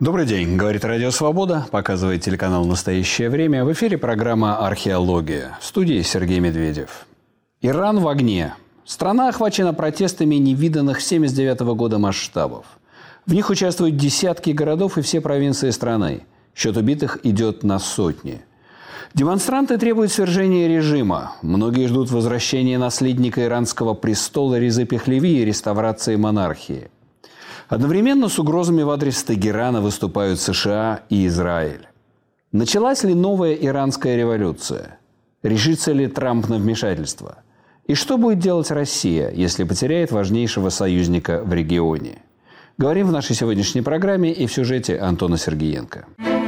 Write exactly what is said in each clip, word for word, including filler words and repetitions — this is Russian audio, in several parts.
Добрый день, говорит Радио Свобода, показывает телеканал «Настоящее время». В эфире программа «Археология». В студии Сергей Медведев. Иран в огне. Страна охвачена протестами невиданных с семьдесят девятого года масштабов. В них участвуют десятки городов и все провинции страны. Счет убитых идет на сотни. Демонстранты требуют свержения режима. Многие ждут возвращения наследника иранского престола Резы Пехлеви и реставрации монархии. Одновременно с угрозами в адрес Тегерана выступают США и Израиль. Началась ли новая иранская революция? Решится ли Трамп на вмешательство? И что будет делать Россия, если потеряет важнейшего союзника в регионе? Говорим в нашей сегодняшней программе и в сюжете Антона Сергеенко.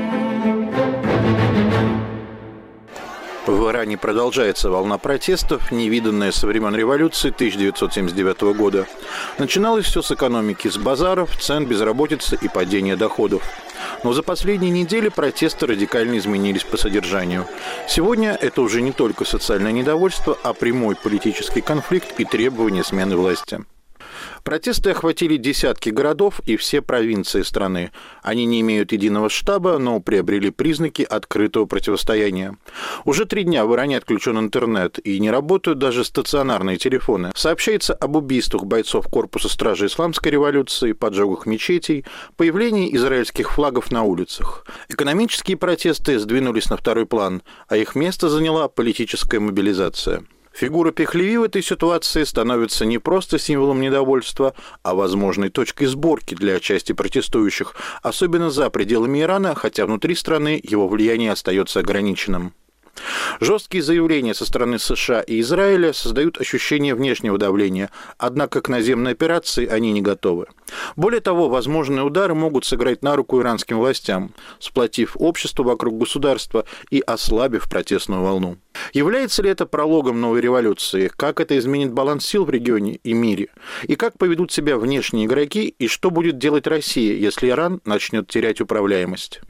В Иране продолжается волна протестов, невиданная со времен революции тысяча девятьсот семьдесят девятого года. Начиналось все с экономики, с базаров, цен, безработицы и падения доходов. Но за последние недели протесты радикально изменились по содержанию. Сегодня это уже не только социальное недовольство, а прямой политический конфликт и требования смены власти. Протесты охватили десятки городов и все провинции страны. Они не имеют единого штаба, но приобрели признаки открытого противостояния. Уже три дня в Иране отключен интернет и не работают даже стационарные телефоны. Сообщается об убийствах бойцов корпуса стражи исламской революции, поджогах мечетей, появлении израильских флагов на улицах. Экономические протесты сдвинулись на второй план, а их место заняла политическая мобилизация. Фигура Пехлеви в этой ситуации становится не просто символом недовольства, а возможной точкой сборки для части протестующих, особенно за пределами Ирана, хотя внутри страны его влияние остается ограниченным. Жесткие заявления со стороны США и Израиля создают ощущение внешнего давления, однако к наземной операции они не готовы. Более того, возможные удары могут сыграть на руку иранским властям, сплотив общество вокруг государства и ослабив протестную волну. Является ли это прологом новой революции? Как это изменит баланс сил в регионе и мире? И как поведут себя внешние игроки? И что будет делать Россия, если Иран начнет терять управляемость?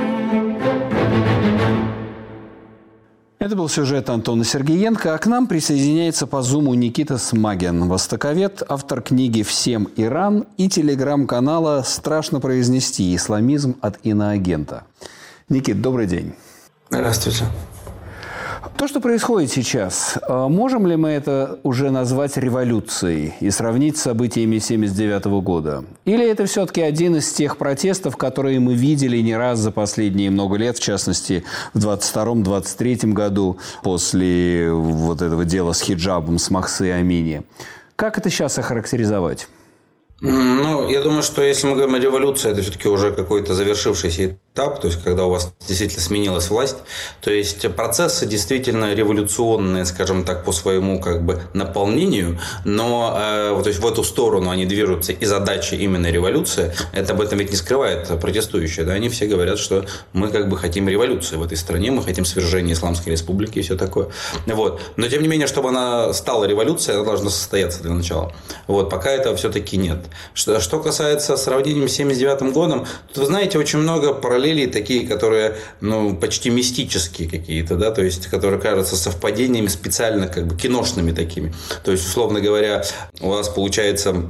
Это был сюжет Антона Сергеенко, а к нам присоединяется по зуму Никита Смагин, востоковед, автор книги «Всем Иран» и телеграм-канала «Страшно произнести. Исламизм от иноагента». Никит, добрый день. Здравствуйте. То, что происходит сейчас, можем ли мы это уже назвать революцией и сравнить с событиями семьдесят девятого года? Или это все-таки один из тех протестов, которые мы видели не раз за последние много лет, в частности, в двадцать втором — двадцать третьем году, после вот этого дела с хиджабом, с Махсы Амини? Как это сейчас охарактеризовать? Ну, я думаю, что если мы говорим о революции, это все-таки уже какой-то завершившийся этап, то есть когда у вас действительно сменилась власть, то есть процессы действительно революционные, скажем так, по своему как бы наполнению, но э, то есть в эту сторону они движутся, и задача именно революция, это об этом ведь не скрывает протестующие, да, они все говорят, что мы как бы хотим революции в этой стране, мы хотим свержения Исламской Республики и все такое, вот, но тем не менее, чтобы она стала революцией, она должна состояться для начала, вот, пока этого все-таки нет. Что, что касается сравнения с семьдесят девятым годом, тут, вы знаете, очень много параллелей такие, которые, ну, почти мистические какие-то, да, то есть, которые кажутся совпадениями специально, как бы, киношными такими. То есть, условно говоря, у вас получается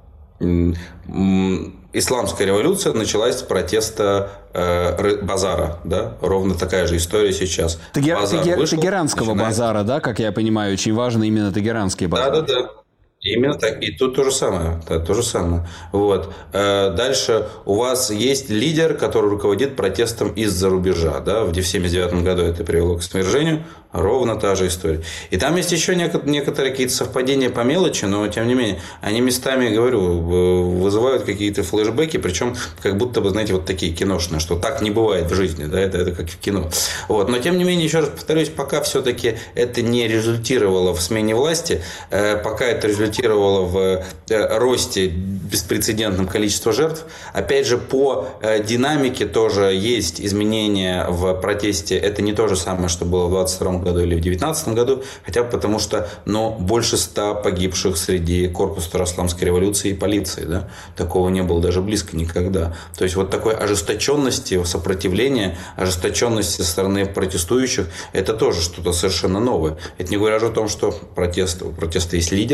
исламская революция началась с протеста э, базара, да, ровно такая же история сейчас. Тегер... Тегер... вышел, Тегеранского начинает... базара, да, как я понимаю, очень важно именно тегеранский базар. Да, да, да. Именно так. И тут то же самое. Да, то же самое. Вот. Дальше у вас есть лидер, который руководит протестом из-за рубежа. Да? В семьдесят девятом году это привело к свержению. Ровно та же история. И там есть еще некоторые какие-то совпадения по мелочи, но тем не менее, они местами, говорю, вызывают какие-то флешбеки, причем как будто бы, знаете, вот такие киношные, что так не бывает в жизни, да, это, это как в кино. Вот. Но тем не менее, еще раз повторюсь, пока все-таки это не результировало в смене власти, пока это результировало в росте беспрецедентном количества жертв, опять же, по динамике тоже есть изменения в протесте. Это не то же самое, что было в двадцать втором году или в девятнадцатом году, хотя бы потому что, ну, больше ста погибших среди корпуса Исламской революции и полиции, да, такого не было даже близко никогда. То есть вот такой ожесточенности, сопротивления, ожесточенности со стороны протестующих, это тоже что-то совершенно новое. Это не говоря же о том, что протест, у протеста есть лидер,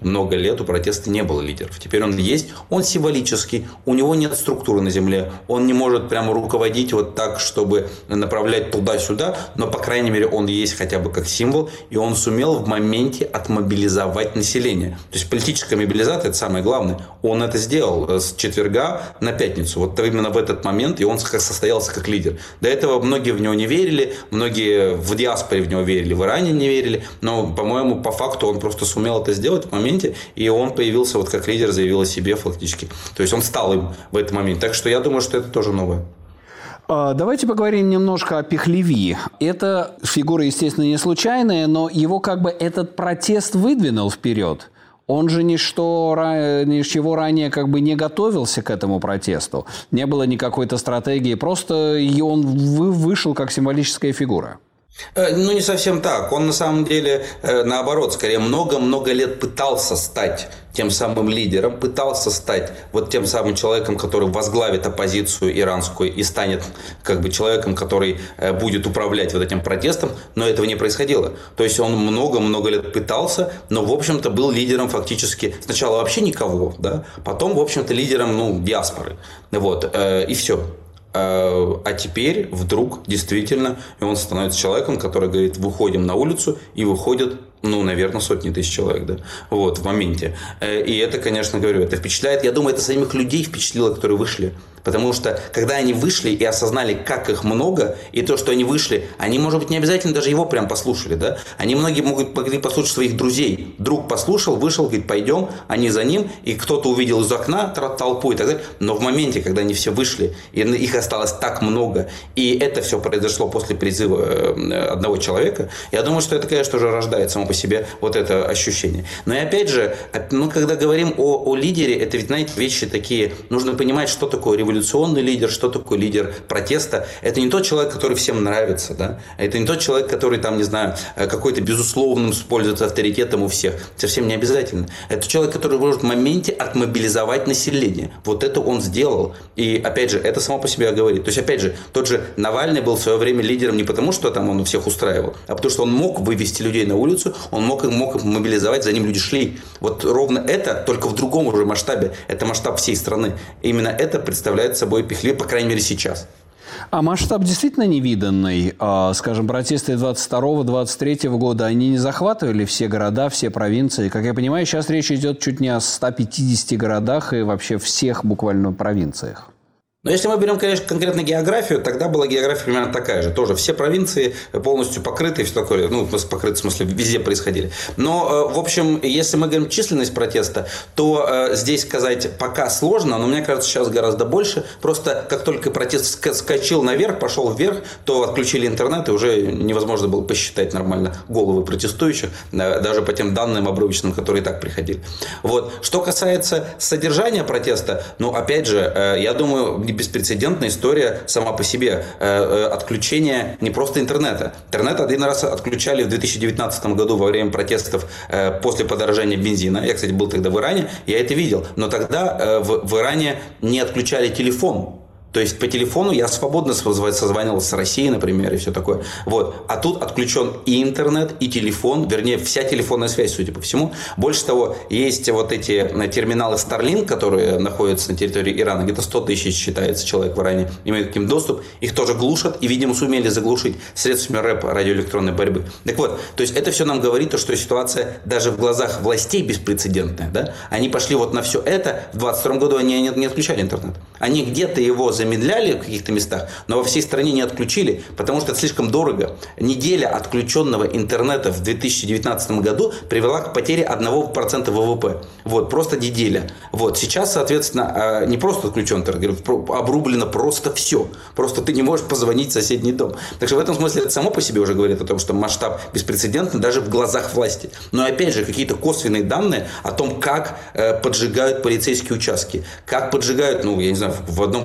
много лет у протеста не было лидеров. Теперь он есть, он символический, у него нет структуры на земле, он не может прямо руководить вот так, чтобы направлять туда-сюда, но, по крайней мере, он есть хотя бы как символ, и он сумел в моменте отмобилизовать население. То есть политическая мобилизация – это самое главное. Он это сделал с четверга на пятницу. Вот именно в этот момент, и он состоялся как лидер. До этого многие в него не верили, многие в диаспоре в него верили, в Иране не верили, но, по-моему, по факту он просто сумел это сделать в моменте, и он появился вот как лидер, заявил о себе фактически. То есть он стал им в этот момент. Так что я думаю, что это тоже новое. Давайте поговорим немножко о Пехлеви. Эта фигура, естественно, не случайная, но его как бы этот протест выдвинул вперед. Он же ничто, ничего ранее как бы не готовился к этому протесту. Не было никакой-то стратегии, просто и он вышел как символическая фигура. Ну, не совсем так. Он на самом деле, наоборот, скорее много-много лет пытался стать тем самым лидером, пытался стать вот тем самым человеком, который возглавит оппозицию иранскую и станет как бы человеком, который будет управлять вот этим протестом, но этого не происходило. То есть он много-много лет пытался, но, в общем-то, был лидером фактически сначала вообще никого, да, потом, в общем-то, лидером, ну, диаспоры. Вот, и все. А теперь вдруг действительно он становится человеком, который говорит: выходим на улицу, и выходят, ну, наверное, сотни тысяч человек, да, вот, в моменте. И это, конечно, говорю, это впечатляет. Я думаю, это самих людей впечатлило, которые вышли. Потому что, когда они вышли и осознали, как их много, и то, что они вышли, они, может быть, не обязательно даже его прям послушали, да. Они многие могут могли послушать своих друзей. Друг послушал, вышел, говорит: пойдем, они за ним, и кто-то увидел из окна толпу и так далее. Но в моменте, когда они все вышли, и их осталось так много, и это все произошло после призыва одного человека, я думаю, что это, конечно, уже рождает само по себе вот это ощущение. Но и опять же, ну, когда говорим о, о лидере, это ведь, знаете, вещи такие, нужно понимать, что такое революционный лидер, что такое лидер протеста. Это не тот человек, который всем нравится, да? Это не тот человек, который, там, не знаю, какой-то безусловным пользуется авторитетом у всех. Совсем не обязательно. Это человек, который может в моменте отмобилизовать население. Вот это он сделал. И, опять же, это само по себе говорит. То есть, опять же, тот же Навальный был в свое время лидером не потому, что там он всех устраивал, а потому, что он мог вывести людей на улицу, он мог, мог их мобилизовать, за ним люди шли. Вот ровно это, только в другом уже масштабе. Это масштаб всей страны. Именно это представляет собой Пехлев, по крайней мере, сейчас. А масштаб действительно невиданный. Скажем, протесты двадцать второго — двадцать третьего года, они не захватывали все города, все провинции. Как я понимаю, сейчас речь идет чуть не о ста пятидесяти городах и вообще всех буквально провинциях. Но если мы берем, конечно, конкретно географию, тогда была география примерно такая же. Тоже все провинции полностью покрыты, и все такое, ну, покрыты, в смысле, везде происходили. Но, в общем, если мы говорим численность протеста, то здесь сказать пока сложно, но мне кажется, сейчас гораздо больше. Просто как только протест скачил наверх, пошел вверх, то отключили интернет, и уже невозможно было посчитать нормально головы протестующих, даже по тем данным обрывочным, которые и так приходили. Вот. Что касается содержания протеста, ну, опять же, я думаю, беспрецедентная история сама по себе. Отключение не просто интернета. Интернет один раз отключали в две тысячи девятнадцатом году во время протестов после подорожания бензина. Я, кстати, был тогда в Иране, я это видел. Но тогда в, в Иране не отключали телефон. То есть по телефону я свободно созванивался с Россией, например, и все такое. Вот. А тут отключен и интернет, и телефон, вернее, вся телефонная связь, судя по всему. Больше того, есть вот эти терминалы Starlink, которые находятся на территории Ирана, где-то сто тысяч, считается, человек в Иране имеет к ним доступ. Их тоже глушат, и, видимо, сумели заглушить средствами рэп, радиоэлектронной борьбы. Так вот, то есть это все нам говорит, что ситуация даже в глазах властей беспрецедентная. Да? Они пошли вот на все это. В двадцать втором году они не отключали интернет. Они где-то его замедляли в каких-то местах, но во всей стране не отключили, потому что это слишком дорого. Неделя отключенного интернета в две тысячи девятнадцатом году привела к потере одного процента вэ вэ пэ. Вот, просто неделя. Вот, сейчас, соответственно, не просто отключен интернет, обрублено просто все. Просто ты не можешь позвонить в соседний дом. Так что в этом смысле это само по себе уже говорит о том, что масштаб беспрецедентный даже в глазах власти. Но опять же, какие-то косвенные данные о том, как поджигают полицейские участки, как поджигают, ну, я не знаю, в одном городе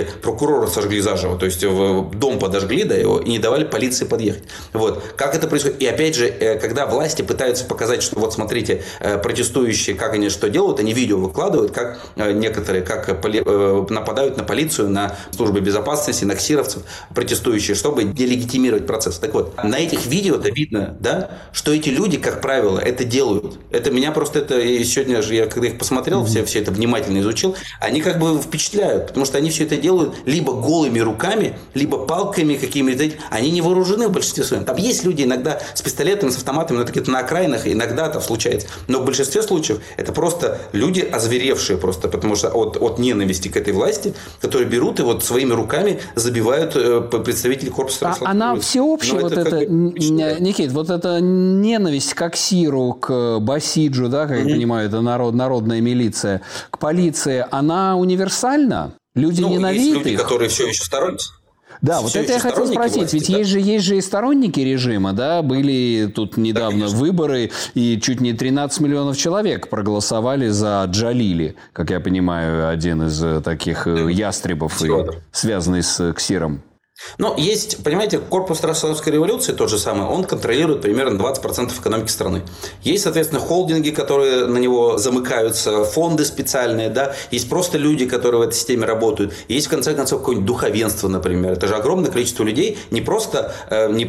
прокурора сожгли заживо, то есть в дом подожгли, да, его, и не давали полиции подъехать. Вот. Как это происходит? И опять же, когда власти пытаются показать, что вот смотрите, протестующие, как они что делают, они видео выкладывают, как некоторые, как нападают на полицию, на службы безопасности, на ксировцев, протестующие, чтобы делегитимировать процесс. Так вот, на этих видео-то видно, да, что эти люди, как правило, это делают. Это меня просто, это и сегодня же я, когда их посмотрел, все, все это внимательно изучил, они как бы впечатляют, потому что они все это делают либо голыми руками, либо палками какими-то. Они не вооружены в большинстве своем. Там есть люди иногда с пистолетами, с автоматами, но это на окраинах, иногда это случается. Но в большинстве случаев это просто люди озверевшие просто, потому что от, от ненависти к этой власти, которые берут и вот своими руками забивают представителей корпуса. А она всеобщая, вот это, это Никит, вот эта ненависть к Аксиру, к Басиджу, да, как mm-hmm. я понимаю, это народ, народная милиция, к полиции, она универсальна? Люди ну, ненавидят есть люди, их? которые все еще сторонники. Да, вот это я хотел спросить, власти, ведь да? есть, же, есть же и сторонники режима, да, были тут недавно да, выборы, и чуть не тринадцать миллионов человек проголосовали за Джалили, как я понимаю, один из таких ястребов, и, связанный с Ксиром. Но есть, понимаете, корпус Второй революции, тот же самый, он контролирует примерно двадцать процентов экономики страны. Есть, соответственно, холдинги, которые на него замыкаются, фонды специальные, да, есть просто люди, которые в этой системе работают. Есть, в конце концов, какое-нибудь духовенство, например. Это же огромное количество людей, не просто, не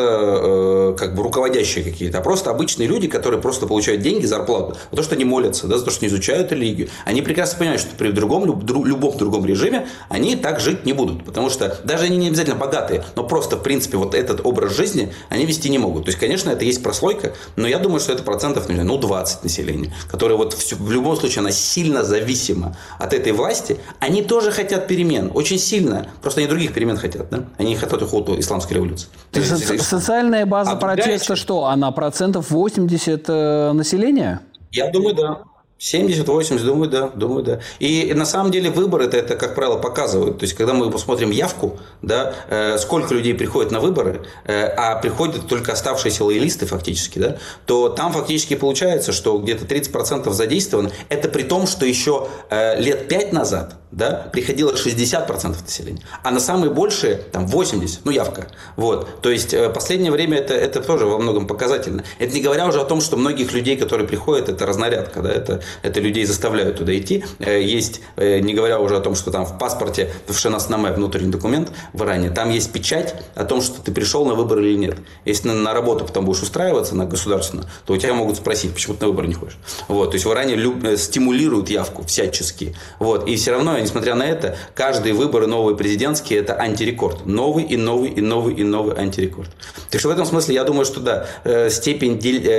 просто как бы руководящие какие-то, а просто обычные люди, которые просто получают деньги, зарплату за то, что они молятся, да, за то, что не изучают религию. Они прекрасно понимают, что при другом, любом другом режиме они так жить не будут, потому что даже они не обязательно богатые, но просто, в принципе, вот этот образ жизни они вести не могут. То есть, конечно, это есть прослойка, но я думаю, что это процентов, ну, двадцать населения, которые вот в, в любом случае, она сильно зависима от этой власти. Они тоже хотят перемен, очень сильно. Просто они других перемен хотят, да? Они не хотят ухода исламской революции. Со- социальная база а протеста что? Она процентов восемьдесят э, населения? Я думаю, да. семьдесят-восемьдесят, думаю, да, думаю, да. И на самом деле выборы это, это, как правило, показывают. То есть, когда мы посмотрим явку, да, э, сколько людей приходит на выборы, э, а приходят только оставшиеся лоялисты фактически, да, то там фактически получается, что где-то тридцать процентов задействовано. Это при том, что еще э, лет пять назад, да, приходило шестьдесят процентов населения. А на самые большие, там, восемьдесят процентов, ну, явка. Вот. То есть, э, последнее время это, это тоже во многом показательно. Это не говоря уже о том, что многих людей, которые приходят, это разнарядка, да, это Это людей заставляют туда идти. Есть, не говоря уже о том, что там в паспорте, в шенаснаме, внутренний документ в Иране, там есть печать о том, что ты пришел на выборы или нет. Если на, на работу потом будешь устраиваться, на государственную, то у тебя могут спросить, почему ты на выборы не ходишь. Вот. То есть в Иране люб, стимулируют явку всячески. Вот. И все равно, несмотря на это, каждые выборы новые президентские – это антирекорд. Новый и новый и новый и новый антирекорд. Так что в этом смысле я думаю, что да, степень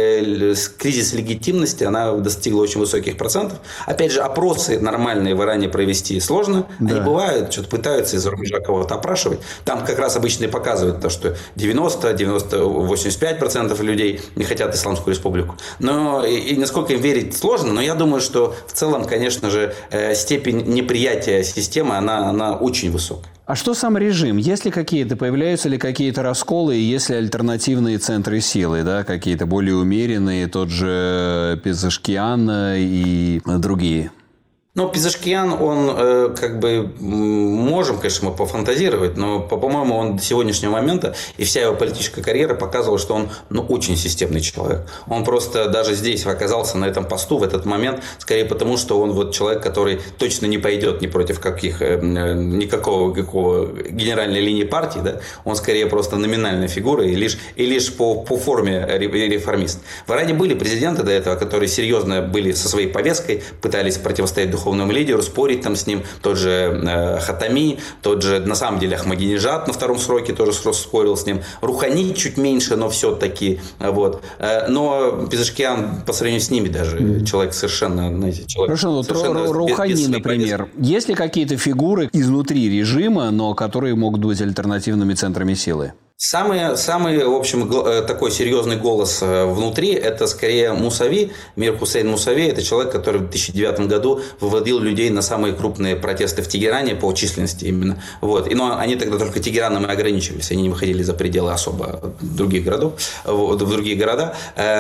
кризиса легитимности, она достигла очень высоких процентов. Опять же, опросы нормальные в Иране провести сложно. Да. Они бывают, что-то пытаются из-за рубежа кого-то опрашивать. Там как раз обычно и показывают то, что девяносто, девяносто, восемьдесят пять процентов людей не хотят Исламскую республику. Но и, и насколько им верить сложно, но я думаю, что в целом, конечно же, степень неприятия системы, она, она очень высокая. А что сам режим? Есть ли какие-то, появляются ли какие-то расколы, есть ли альтернативные центры силы, да, какие-то более умеренные, тот же Пезешкиан и другие? Ну, Пезешкиан, он э, как бы, можем, конечно, мы пофантазировать, но, по-моему, он до сегодняшнего момента и вся его политическая карьера показывала, что он, ну, очень системный человек. Он просто даже здесь оказался на этом посту в этот момент, скорее потому, что он вот человек, который точно не пойдет ни против каких, э, никакого, какого генеральной линии партии, да? Он скорее просто номинальная фигура и лишь, и лишь по, по форме реформист. В Иране были президенты до этого, которые серьезно были со своей повесткой, пытались противостоять духовному духовному лидеру, спорить там с ним, тот же э, Хатами, тот же, на самом деле, Ахмадинежад на втором сроке тоже спорил с ним, Рухани чуть меньше, но все-таки, вот. Э, но Пезешкиан по сравнению с ними даже mm-hmm. человек совершенно, знаете, человек Хорошо, совершенно вот Рухани, без, без например, повестки. Есть ли какие-то фигуры изнутри режима, но которые могут быть альтернативными центрами силы? Самый, самый, в общем, такой серьезный голос внутри – это скорее Мусави, Мир Хусейн Мусави. Это человек, который в две тысячи девятом году выводил людей на самые крупные протесты в Тегеране по численности именно. Вот. И, но они тогда только Тегераном и ограничивались, они не выходили за пределы особо других городов, в другие города.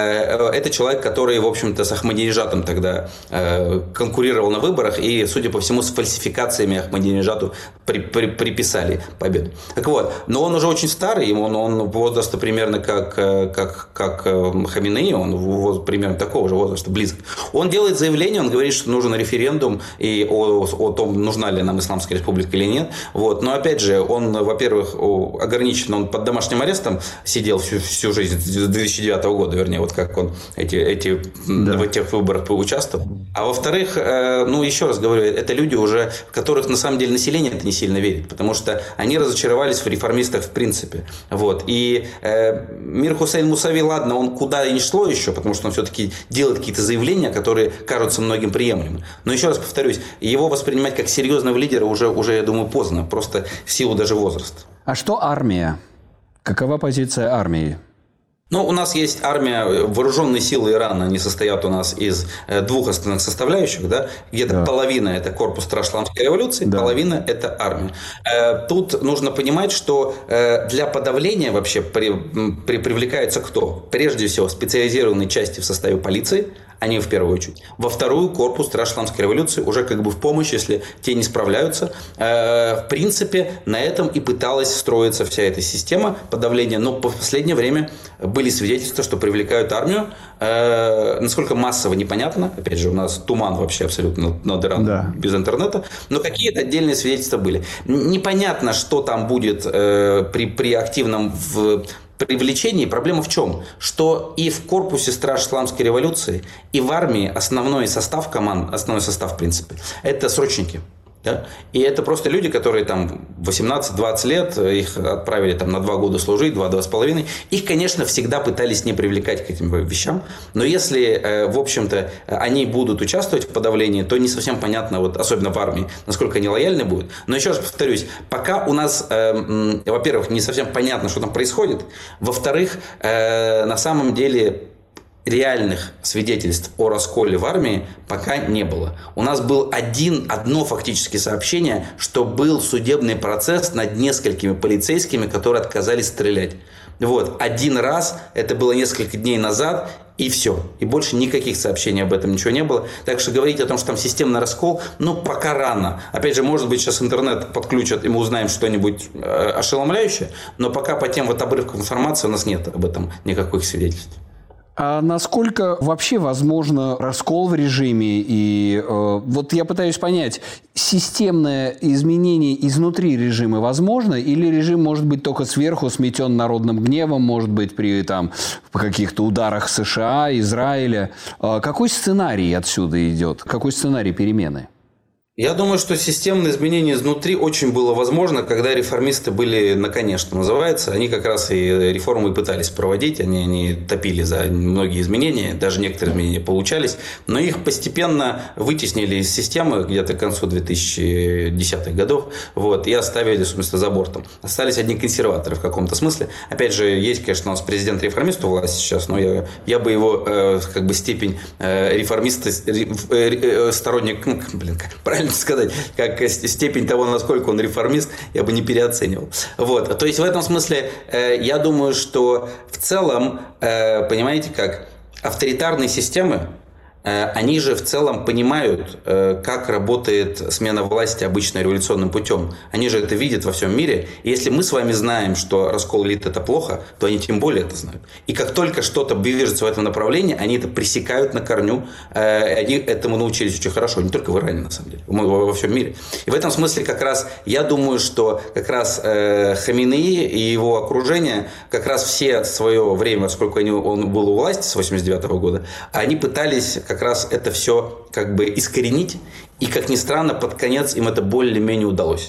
Это человек, который, в общем-то, с Ахмадинежадом тогда конкурировал на выборах и, судя по всему, с фальсификациями Ахмадинежаду при, при, приписали победу. Так вот, но он уже очень старый. Он, он возраста примерно как, как, как Хаминеи, он воз, примерно такого же возраста, близок. Он делает заявление, он говорит, что нужен референдум и о, о том, нужна ли нам Исламская республика или нет. Вот. Но опять же, он, во-первых, ограничен, он под домашним арестом сидел всю, всю жизнь, с две тысячи девятого года, вернее, вот как он эти, эти, да. в этих выборах поучаствовал. А во-вторых, ну еще раз говорю, это люди уже, в которых на самом деле население это не сильно верит, потому что они разочаровались в реформистах в принципе. Вот. И э, Мир Хусейн Мусави, ладно, он куда и не шло еще, потому что он все-таки делает какие-то заявления, которые кажутся многим приемлемыми. Но еще раз повторюсь, его воспринимать как серьезного лидера уже, уже, я думаю, поздно, просто в силу даже возраста. А что армия? Какова позиция армии? Ну, у нас есть армия, вооруженные силы Ирана, они состоят у нас из двух основных составляющих, да, где-то да. половина это корпус Страшламской революции, да. половина это армия. Тут нужно понимать, что для подавления вообще при, при, привлекается кто? Прежде всего специализированные части в составе полиции, они в первую очередь. Во вторую корпус Страшламской революции уже как бы в помощь, если те не справляются. В принципе, на этом и пыталась строиться вся эта система подавления. Но в последнее время были свидетельства, что привлекают армию. Насколько массово, непонятно. Опять же, у нас туман вообще абсолютно над Ираном, да. без интернета. Но какие-то отдельные свидетельства были. Непонятно, что там будет при, при активном в привлечении. Проблема в чем? Что и в корпусе Страж Исламской революции, и в армии основной состав команд, основной состав, в принципе, это срочники. Да? И это просто люди, которые там восемнадцать-двадцать лет, их отправили там на два года служить, два-два с половиной. Их, конечно, всегда пытались не привлекать к этим вещам. Но если, в общем-то, они будут участвовать в подавлении, то не совсем понятно, вот, особенно в армии, насколько они лояльны будут. Но еще раз повторюсь, пока у нас, э, во-первых, не совсем понятно, что там происходит. Во-вторых, э, на самом деле реальных свидетельств о расколе в армии пока не было. У нас был один, одно фактически сообщение, что был судебный процесс над несколькими полицейскими, которые отказались стрелять. Вот. Один раз, это было несколько дней назад, и все. И больше никаких сообщений об этом ничего не было. Так что говорить о том, что там системный раскол, ну, пока рано. Опять же, может быть, сейчас интернет подключат, и мы узнаем что-нибудь ошеломляющее, но пока по тем вот обрывкам информации у нас нет об этом никаких свидетельств. А насколько вообще возможно раскол в режиме? И э, вот я пытаюсь понять, системное изменение изнутри режима возможно? Или режим может быть только сверху сметен народным гневом, может быть, при там, каких-то ударах США, Израиля? Э, какой сценарий отсюда идет? Какой сценарий перемены? Я думаю, что системное изменение изнутри очень было возможно, когда реформисты были на коне, что называется. Они как раз и реформы пытались проводить, они, они топили за многие изменения, даже некоторые изменения получались, но их постепенно вытеснили из системы где-то к концу две тысячи десятых годов, вот, и оставили, в смысле, за бортом. Остались одни консерваторы в каком-то смысле. Опять же, есть, конечно, у нас президент-реформист у власти сейчас, но я, я бы его э, как бы степень э, реформиста, э, э, сторонник, ну, блин, как правильно сказать, как степень того, насколько он реформист, я бы не переоценивал. Вот. То есть в этом смысле э, я думаю, что в целом, э, понимаете как, авторитарные системы, э, они же в целом понимают, э, как работает смена власти обычно революционным путем. Они же это видят во всем мире. И если мы с вами знаем, что раскол элит это плохо, то они тем более это знают. И как только что-то движется в этом направлении, они это пресекают на корню. Э, они этому научились очень хорошо, не только в Иране, на самом деле, во, во всем мире. И в этом смысле как раз я думаю, что как раз э, Хаминеи и его окружение, как раз все свое время, сколько они, он был у власти с восемьдесят девятого года, они пытались как раз это все как бы искоренить. И, как ни странно, под конец им это более-менее удалось.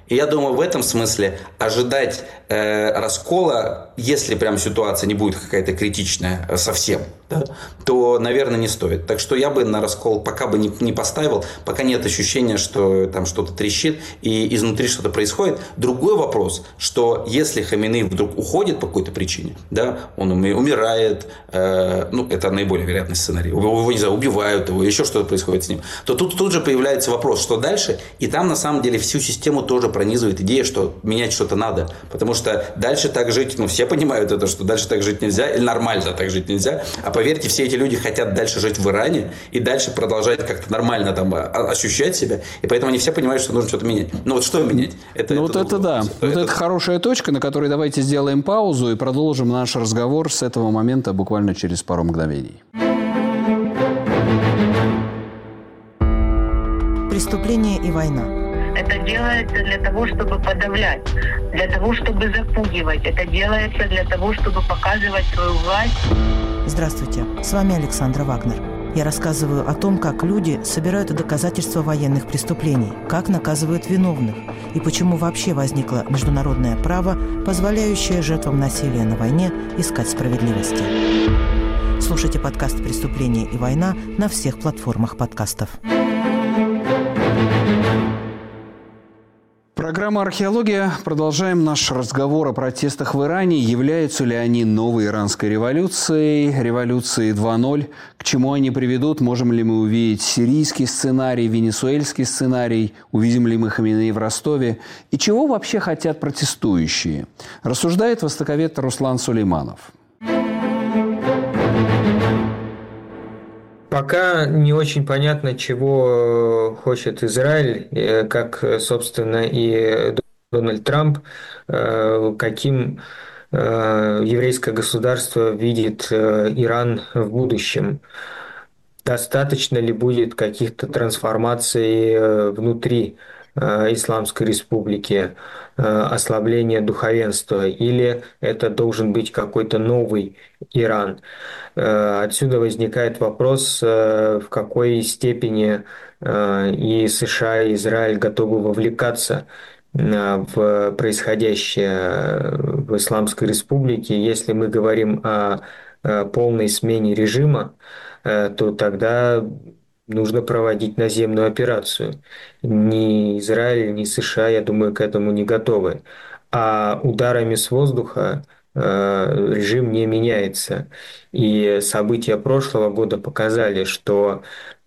И я думаю, в этом смысле ожидать э, раскола, если прям ситуация не будет какая-то критичная совсем, да, то, наверное, не стоит. Так что я бы на раскол пока бы не, не поставил, пока нет ощущения, что там что-то трещит и изнутри что-то происходит. Другой вопрос, что если Хаминеи вдруг уходит по какой-то причине, да, он умирает, э, ну, это наиболее вероятный сценарий, его, не знаю, убивают его, еще что-то происходит с ним, то тут, тут же появляется вопрос, что дальше, и там на самом деле всю систему тоже пронизывает идея, что менять что-то надо, потому что дальше так жить, ну, все понимают это, что дальше так жить нельзя, или нормально так жить нельзя, а поверьте, все эти люди хотят дальше жить в Иране и дальше продолжать как-то нормально там ощущать себя, и поэтому они все понимают, что нужно что-то менять. Ну вот что менять? Это, ну это вот это да, вопрос. вот это... это хорошая точка, на которой давайте сделаем паузу и продолжим наш разговор с этого момента буквально через пару мгновений. Преступление и война. Это делается для того, чтобы подавлять, для того, чтобы запугивать. Это делается для того, чтобы показывать свою власть. Здравствуйте, с вами Александра Вагнер. Я рассказываю о том, как люди собирают доказательства военных преступлений, как наказывают виновных и почему вообще возникло международное право, позволяющее жертвам насилия на войне искать справедливости. Слушайте подкаст «Преступление и война» на всех платформах подкастов. Программа «Археология». Продолжаем наш разговор о протестах в Иране. Являются ли они новой иранской революцией, революцией два ноль? К чему они приведут? Можем ли мы увидеть сирийский сценарий, венесуэльский сценарий? Увидим ли мы Хаминеи в Ростове? И чего вообще хотят протестующие? Рассуждает востоковед Руслан Сулейманов. Пока не очень понятно, чего хочет Израиль, как, собственно, и Дональд Трамп, каким еврейское государство видит Иран в будущем. Достаточно ли будет каких-то трансформаций внутри Исламской Республики, ослабления духовенства, или это должен быть какой-то новый Иран? Отсюда возникает вопрос, в какой степени и США, и Израиль готовы вовлекаться в происходящее в Исламской Республике. Если мы говорим о полной смене режима, то тогда нужно проводить наземную операцию. Ни Израиль, ни США, я думаю, к этому не готовы. А ударами с воздуха режим не меняется. И события прошлого года показали, что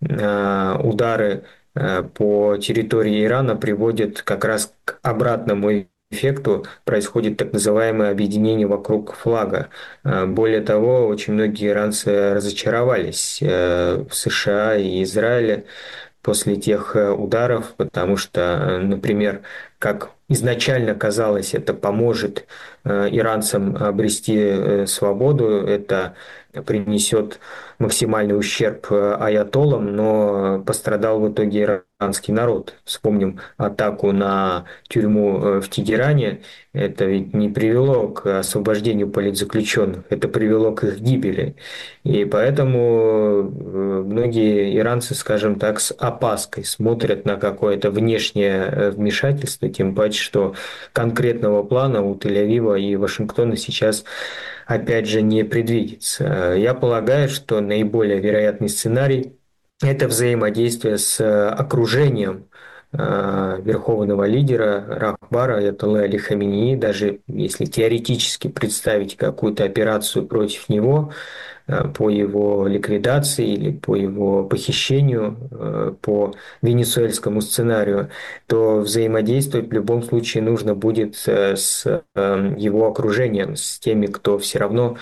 удары по территории Ирана приводят как раз к обратному эффекту, происходит так называемое объединение вокруг флага. Более того, очень многие иранцы разочаровались в США и Израиле после тех ударов, потому что, например, как изначально казалось, это поможет иранцам обрести свободу, это принесет максимальный ущерб аятоллам, но пострадал в итоге иранский народ. Вспомним атаку на тюрьму в Тегеране. Это ведь не привело к освобождению политзаключенных, это привело к их гибели. И поэтому многие иранцы, скажем так, с опаской смотрят на какое-то внешнее вмешательство, тем паче, что конкретного плана у Тель-Авива и Вашингтона сейчас опять же не предвидится. Я полагаю, что наиболее вероятный сценарий – это взаимодействие с окружением верховного лидера Рахбара аятоллы Али Хаминеи. Даже если теоретически представить какую-то операцию против него, по его ликвидации или по его похищению по венесуэльскому сценарию, то взаимодействовать в любом случае нужно будет с его окружением, с теми, кто все равно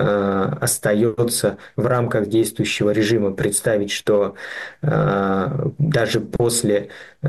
остается в рамках действующего режима. Представить, что даже после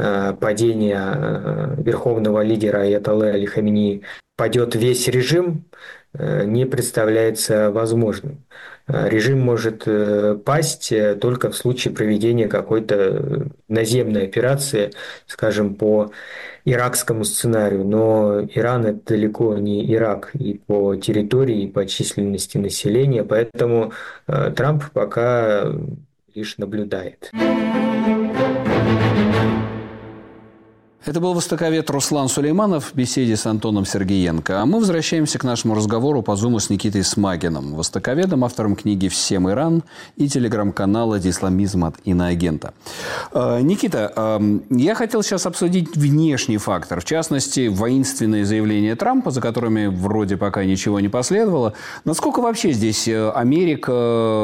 падения верховного лидера аятоллы Али Хаминеи падет весь режим, не представляется возможным. Режим может пасть только в случае проведения какой-то наземной операции, скажем, по иракскому сценарию. Но Иран – это далеко не Ирак и по территории, и по численности населения, поэтому Трамп пока лишь наблюдает. Это был востоковед Руслан Сулейманов в беседе с Антоном Сергеенко. А мы возвращаемся к нашему разговору по зуму с Никитой Смагиным, востоковедом, автором книги «Всем Иран» и телеграм-канала «Исламизм от иноагента». Никита, я хотел сейчас обсудить внешний фактор, в частности, воинственные заявления Трампа, за которыми вроде пока ничего не последовало. Насколько вообще здесь Америка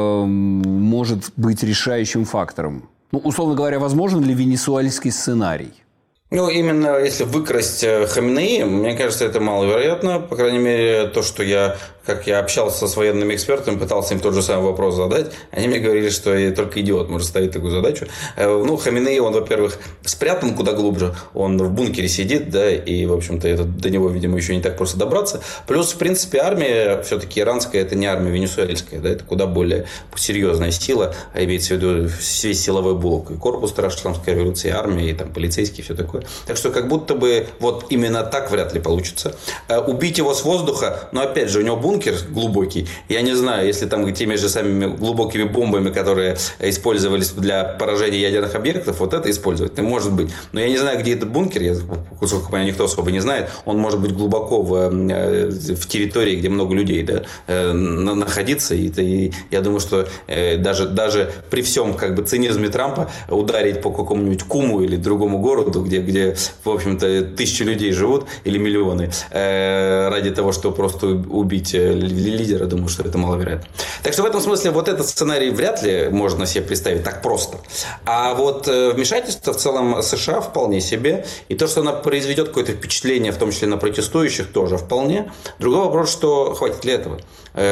может быть решающим фактором? Ну, условно говоря, возможен ли венесуэльский сценарий? Ну, именно если выкрасть Хаминеи, мне кажется, это маловероятно. По крайней мере, то, что я, как я общался с военными экспертами, пытался им тот же самый вопрос задать, они мне говорили, что только идиот может ставить такую задачу. Ну, Хаминеи, он, во-первых, спрятан куда глубже, он в бункере сидит, да, и, в общем-то, это, до него, видимо, еще не так просто добраться. Плюс, в принципе, армия, все-таки иранская, это не армия венесуэльская, да, это куда более серьезная сила, а имеется в виду весь силовой блок, и корпус Исламской революции, и армия, и там полицейские, все такое. Так что как будто бы вот именно так вряд ли получится. Убить его с воздуха, но опять же у него бункер глубокий. Я не знаю, если там теми же самыми глубокими бомбами, которые использовались для поражения ядерных объектов, вот это использовать, может быть. Но я не знаю, где этот бункер, я, поскольку меня никто особо не знает, он может быть глубоко в, в территории, где много людей, да, находиться. И, и я думаю, что даже, даже при всем как бы цинизме Трампа ударить по какому-нибудь Куму или другому городу, где где, в общем-то, тысячи людей живут, или миллионы, э, ради того, чтобы просто убить лидера, думаю, что это маловероятно. Так что в этом смысле вот этот сценарий вряд ли можно себе представить так просто. А вот вмешательство в целом США вполне себе. И то, что она произведет какое-то впечатление, в том числе на протестующих, тоже вполне. Другой вопрос, что хватит ли этого?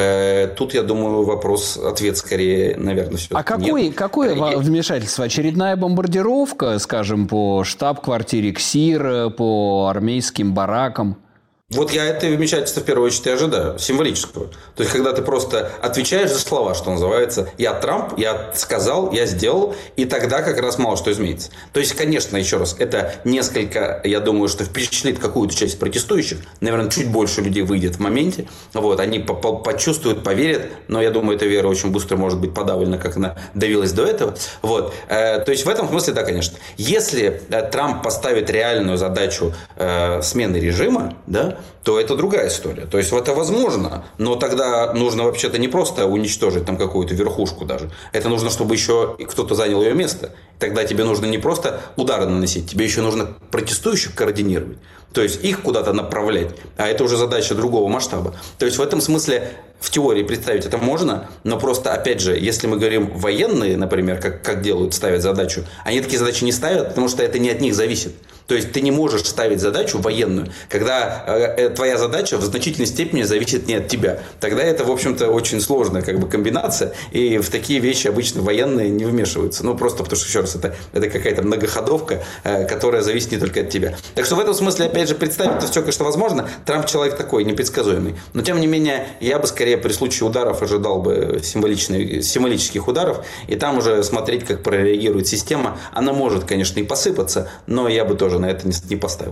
Э, тут, я думаю, вопрос, ответ скорее, наверное, все-таки А какой, нет. какое И... вмешательство? Очередная бомбардировка, скажем, по штаб-квартире КСИР, по армейским баракам? Вот я это вмешательство в первую очередь и ожидаю, символического. То есть, когда ты просто отвечаешь за слова, что называется, я Трамп, я сказал, я сделал, и тогда как раз мало что изменится. То есть, конечно, еще раз, это несколько, я думаю, что впечатлит какую-то часть протестующих, наверное, чуть больше людей выйдет в моменте, вот, они почувствуют, поверят, но я думаю, эта вера очень быстро может быть подавлена, как она давилась до этого. Вот. То есть, в этом смысле, да, конечно. Если Трамп поставит реальную задачу смены режима, да, то это другая история. То есть, это возможно, но тогда нужно вообще-то не просто уничтожить там какую-то верхушку даже. Это нужно, чтобы еще кто-то занял ее место. Тогда тебе нужно не просто удары наносить, тебе еще нужно протестующих координировать. То есть, их куда-то направлять. А это уже задача другого масштаба. То есть, в этом смысле в теории представить это можно, но просто, опять же, если мы говорим военные, например, как, как делают, ставят задачу, они такие задачи не ставят, потому что это не от них зависит. То есть, ты не можешь ставить задачу военную, когда э, твоя задача в значительной степени зависит не от тебя. Тогда это, в общем-то, очень сложная как бы комбинация, и в такие вещи обычно военные не вмешиваются. Ну, просто потому что, еще раз, это, это какая-то многоходовка, э, которая зависит не только от тебя. Так что в этом смысле, опять же, представить это все, конечно, возможно. Трамп человек такой, непредсказуемый. Но, тем не менее, я бы скорее при случае ударов ожидал бы символических ударов, и там уже смотреть, как прореагирует система. Она может, конечно, и посыпаться, но я бы тоже на это не поставил.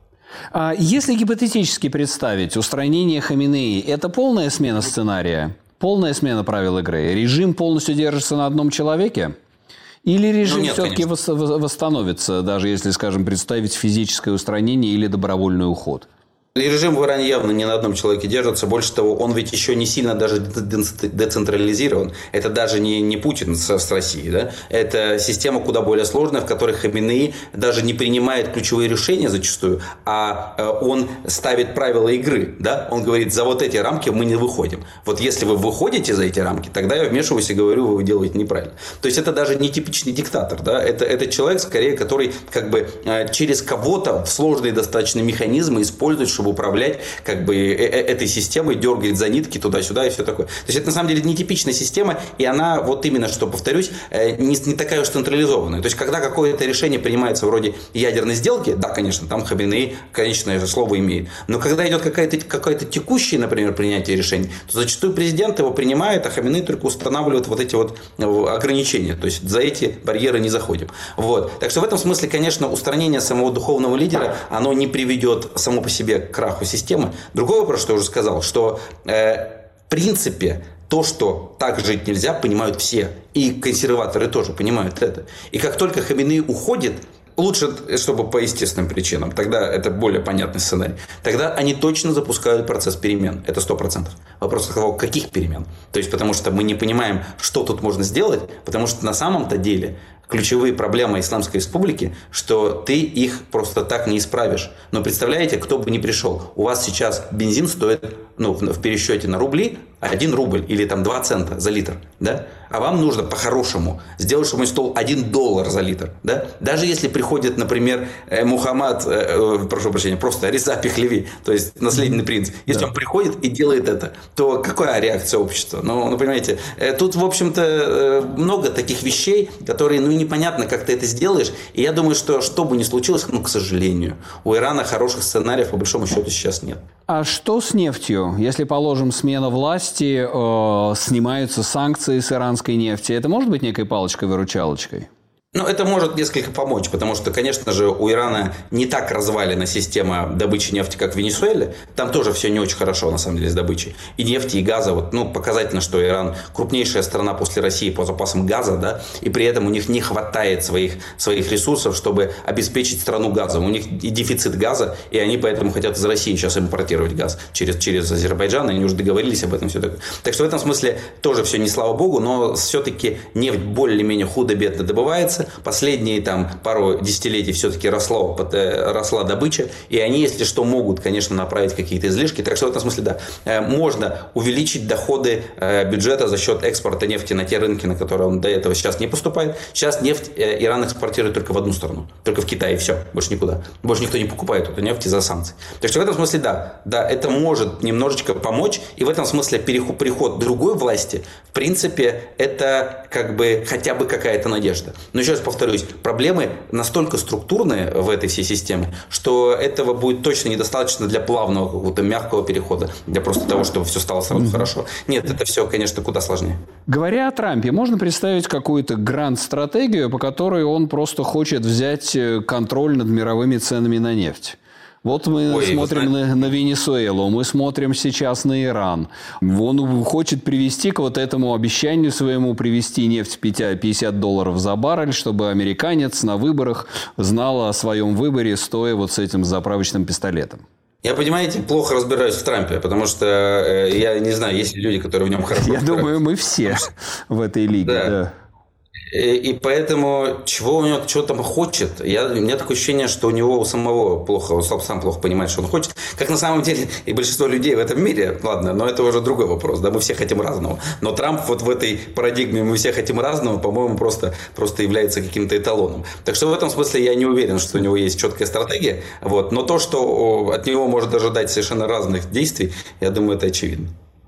А если гипотетически представить устранение Хаминеи, это полная смена сценария? Полная смена правил игры? Режим полностью держится на одном человеке? Или режим ну, нет, все-таки конечно. восстановится, даже если, скажем, представить физическое устранение или добровольный уход? Режим в Иране явно не на одном человеке держится. Больше того, он ведь еще не сильно даже децентрализирован. Это даже не, не Путин с, с Россией. Да? Это система куда более сложная, в которой Хаминеи даже не принимает ключевые решения зачастую, а он ставит правила игры. Да? Он говорит, за вот эти рамки мы не выходим. Вот если вы выходите за эти рамки, тогда я вмешиваюсь и говорю, вы делаете неправильно. То есть, это даже не типичный диктатор. Да? Это, это человек, скорее, который как бы через кого-то в сложные достаточно механизмы использует, чтобы управлять как бы этой системой, дергать за нитки туда-сюда и все такое. То есть, это на самом деле нетипичная система, и она вот именно, что повторюсь, не, не такая уж централизованная. То есть, когда какое-то решение принимается вроде ядерной сделки, да, конечно, там Хаминеи, конечно, слово имеет. Но когда идет какая-то, какое-то текущее, например, принятие решений, то зачастую президент его принимает, а Хаминеи только устанавливает вот эти вот ограничения. То есть, за эти барьеры не заходим. Вот. Так что, в этом смысле, конечно, устранение самого духовного лидера, оно не приведет само по себе к краху системы. Другой вопрос, что я уже сказал, что э, в принципе то, что так жить нельзя, понимают все. И консерваторы тоже понимают это. И как только Хаминеи уходит, лучше, чтобы по естественным причинам. Тогда это более понятный сценарий. Тогда они точно запускают процесс перемен. Это сто процентов. Вопрос того, каких перемен. То есть, потому что мы не понимаем, что тут можно сделать, потому что на самом-то деле ключевые проблемы Исламской Республики, что ты их просто так не исправишь. Но представляете, кто бы ни пришел, у вас сейчас бензин стоит, ну, в пересчете на рубли один рубль или там два цента за литр, да? А вам нужно по-хорошему сделать, чтобы он стоил один доллар за литр, да? Даже если приходит, например, Мухаммад, э, прошу прощения, просто Реза Пехлеви, то есть наследный принц, если да. он приходит и делает это, то какая реакция общества? Ну, ну понимаете, тут, в общем-то, много таких вещей, которые, ну, непонятно, как ты это сделаешь. И я думаю, что что бы ни случилось, ну, к сожалению, у Ирана хороших сценариев, по большому счету, сейчас нет. А что с нефтью? Если, положим, смена власти, э, снимаются санкции с иранской нефти, это может быть некой палочкой-выручалочкой? Ну, это может несколько помочь, потому что, конечно же, у Ирана не так развалена система добычи нефти, как в Венесуэле. Там тоже все не очень хорошо, на самом деле, с добычей. И нефти, и газа. Вот, ну, показательно, что Иран крупнейшая страна после России по запасам газа, да, и при этом у них не хватает своих, своих ресурсов, чтобы обеспечить страну газом. У них и дефицит газа, и они поэтому хотят из России сейчас импортировать газ через, через Азербайджан. Они уже договорились об этом. Все такое. Так что в этом смысле тоже все не слава богу, но все-таки нефть более-менее худо-бедно добывается. Последние там, пару десятилетий все-таки росло, росла добыча, и они, если что, могут, конечно, направить какие-то излишки. Так что в этом смысле, да, можно увеличить доходы бюджета за счет экспорта нефти на те рынки, на которые он до этого сейчас не поступает. Сейчас нефть Иран экспортирует только в одну сторону, только в Китай, и все, больше никуда. Больше никто не покупает эту нефть из-за санкций. Так что в этом смысле, да, да, это может немножечко помочь, и в этом смысле переход, приход другой власти, в принципе, это как бы хотя бы какая-то надежда. Но еще раз повторюсь, проблемы настолько структурные в этой всей системе, что этого будет точно недостаточно для плавного какого-то мягкого перехода, для просто того, чтобы все стало сразу mm-hmm. хорошо. Нет, это все, конечно, куда сложнее. Говоря о Трампе, можно представить какую-то гранд-стратегию, по которой он просто хочет взять контроль над мировыми ценами на нефть? Вот мы Ой, смотрим на, на Венесуэлу, мы смотрим сейчас на Иран. Он хочет привести к вот этому обещанию своему привести нефть пятьдесят долларов за баррель, чтобы американец на выборах знал о своем выборе, стоя вот с этим заправочным пистолетом. Я, понимаете, плохо разбираюсь в Трампе, потому что э, я не знаю, есть ли люди, которые в нем хорошо Я думаю, мы все в этой лиге. Да. Да. И, и поэтому, чего у него, чего там хочет, я, у меня такое ощущение, что у него у самого плохо, он сам плохо понимает, что он хочет. Как на самом деле и большинство людей в этом мире, ладно, но это уже другой вопрос, да, мы все хотим разного. Но Трамп вот в этой парадигме «мы все хотим разного», по-моему, просто, просто является каким-то эталоном. Так что в этом смысле я не уверен, что у него есть четкая стратегия. Вот. Но то, что от него может ожидать совершенно разных действий, я думаю, это очевидно.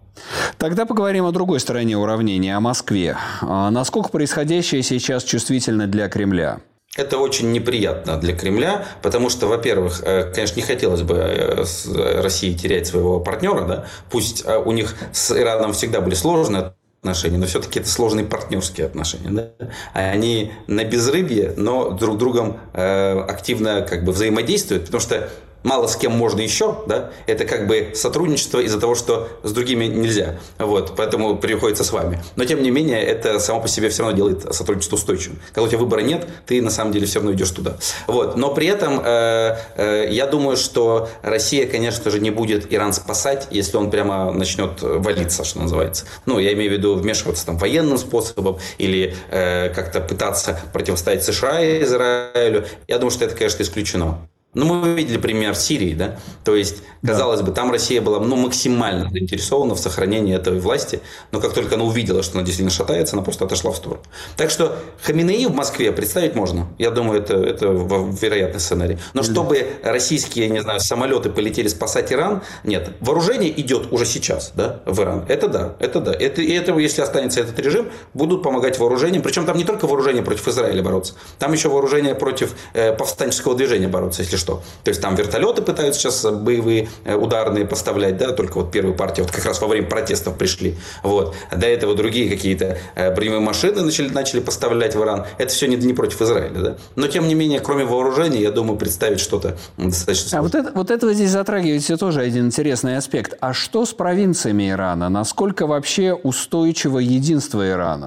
Тогда поговорим о другой стороне уравнения, о Москве. Насколько происходящее сейчас чувствительно для Кремля? Это очень неприятно для Кремля, потому что, во-первых, конечно, не хотелось бы России терять своего партнера, да? Пусть у них с Ираном всегда были сложные отношения, но все-таки это сложные партнерские отношения. Да? Они на безрыбье, но друг с другом активно как бы взаимодействуют, потому что мало с кем можно еще, да, это как бы сотрудничество из-за того, что с другими нельзя, вот, поэтому приходится с вами. Но, тем не менее, это само по себе все равно делает сотрудничество устойчивым. Когда у тебя выбора нет, ты на самом деле все равно идешь туда. Вот. Но при этом э, э, я думаю, что Россия, конечно же, не будет Иран спасать, если он прямо начнет валиться, что называется. Ну, я имею в виду вмешиваться там военным способом или э, как-то пытаться противостоять США и Израилю. Я думаю, что это, конечно, исключено. Ну, мы видели пример Сирии, да, то есть, казалось да. бы, там Россия была ну, максимально заинтересована в сохранении этой власти, но как только она увидела, что она действительно шатается, она просто отошла в сторону. Так что Хаминеи в Москве представить можно, я думаю, это, это вероятный сценарий. Но mm-hmm. чтобы российские, не знаю, самолеты полетели спасать Иран, нет, вооружение идет уже сейчас, да, в Иран, это да, это да, это, и это, если останется этот режим, будут помогать вооружением, причем там не только вооружение против Израиля бороться, там еще вооружение против э, повстанческого движения бороться, если что. То есть там вертолеты пытаются сейчас боевые ударные поставлять, да, только вот первые партии вот как раз во время протестов пришли. Вот. До этого другие какие-то броневые машины начали, начали поставлять в Иран. Это все не, не против Израиля, да. Но тем не менее, кроме вооружения, я думаю, представить что-то достаточно сложно. А вот это, вот это вы здесь затрагиваете тоже один интересный аспект. А что с провинциями Ирана? Насколько вообще устойчиво единство Ирана?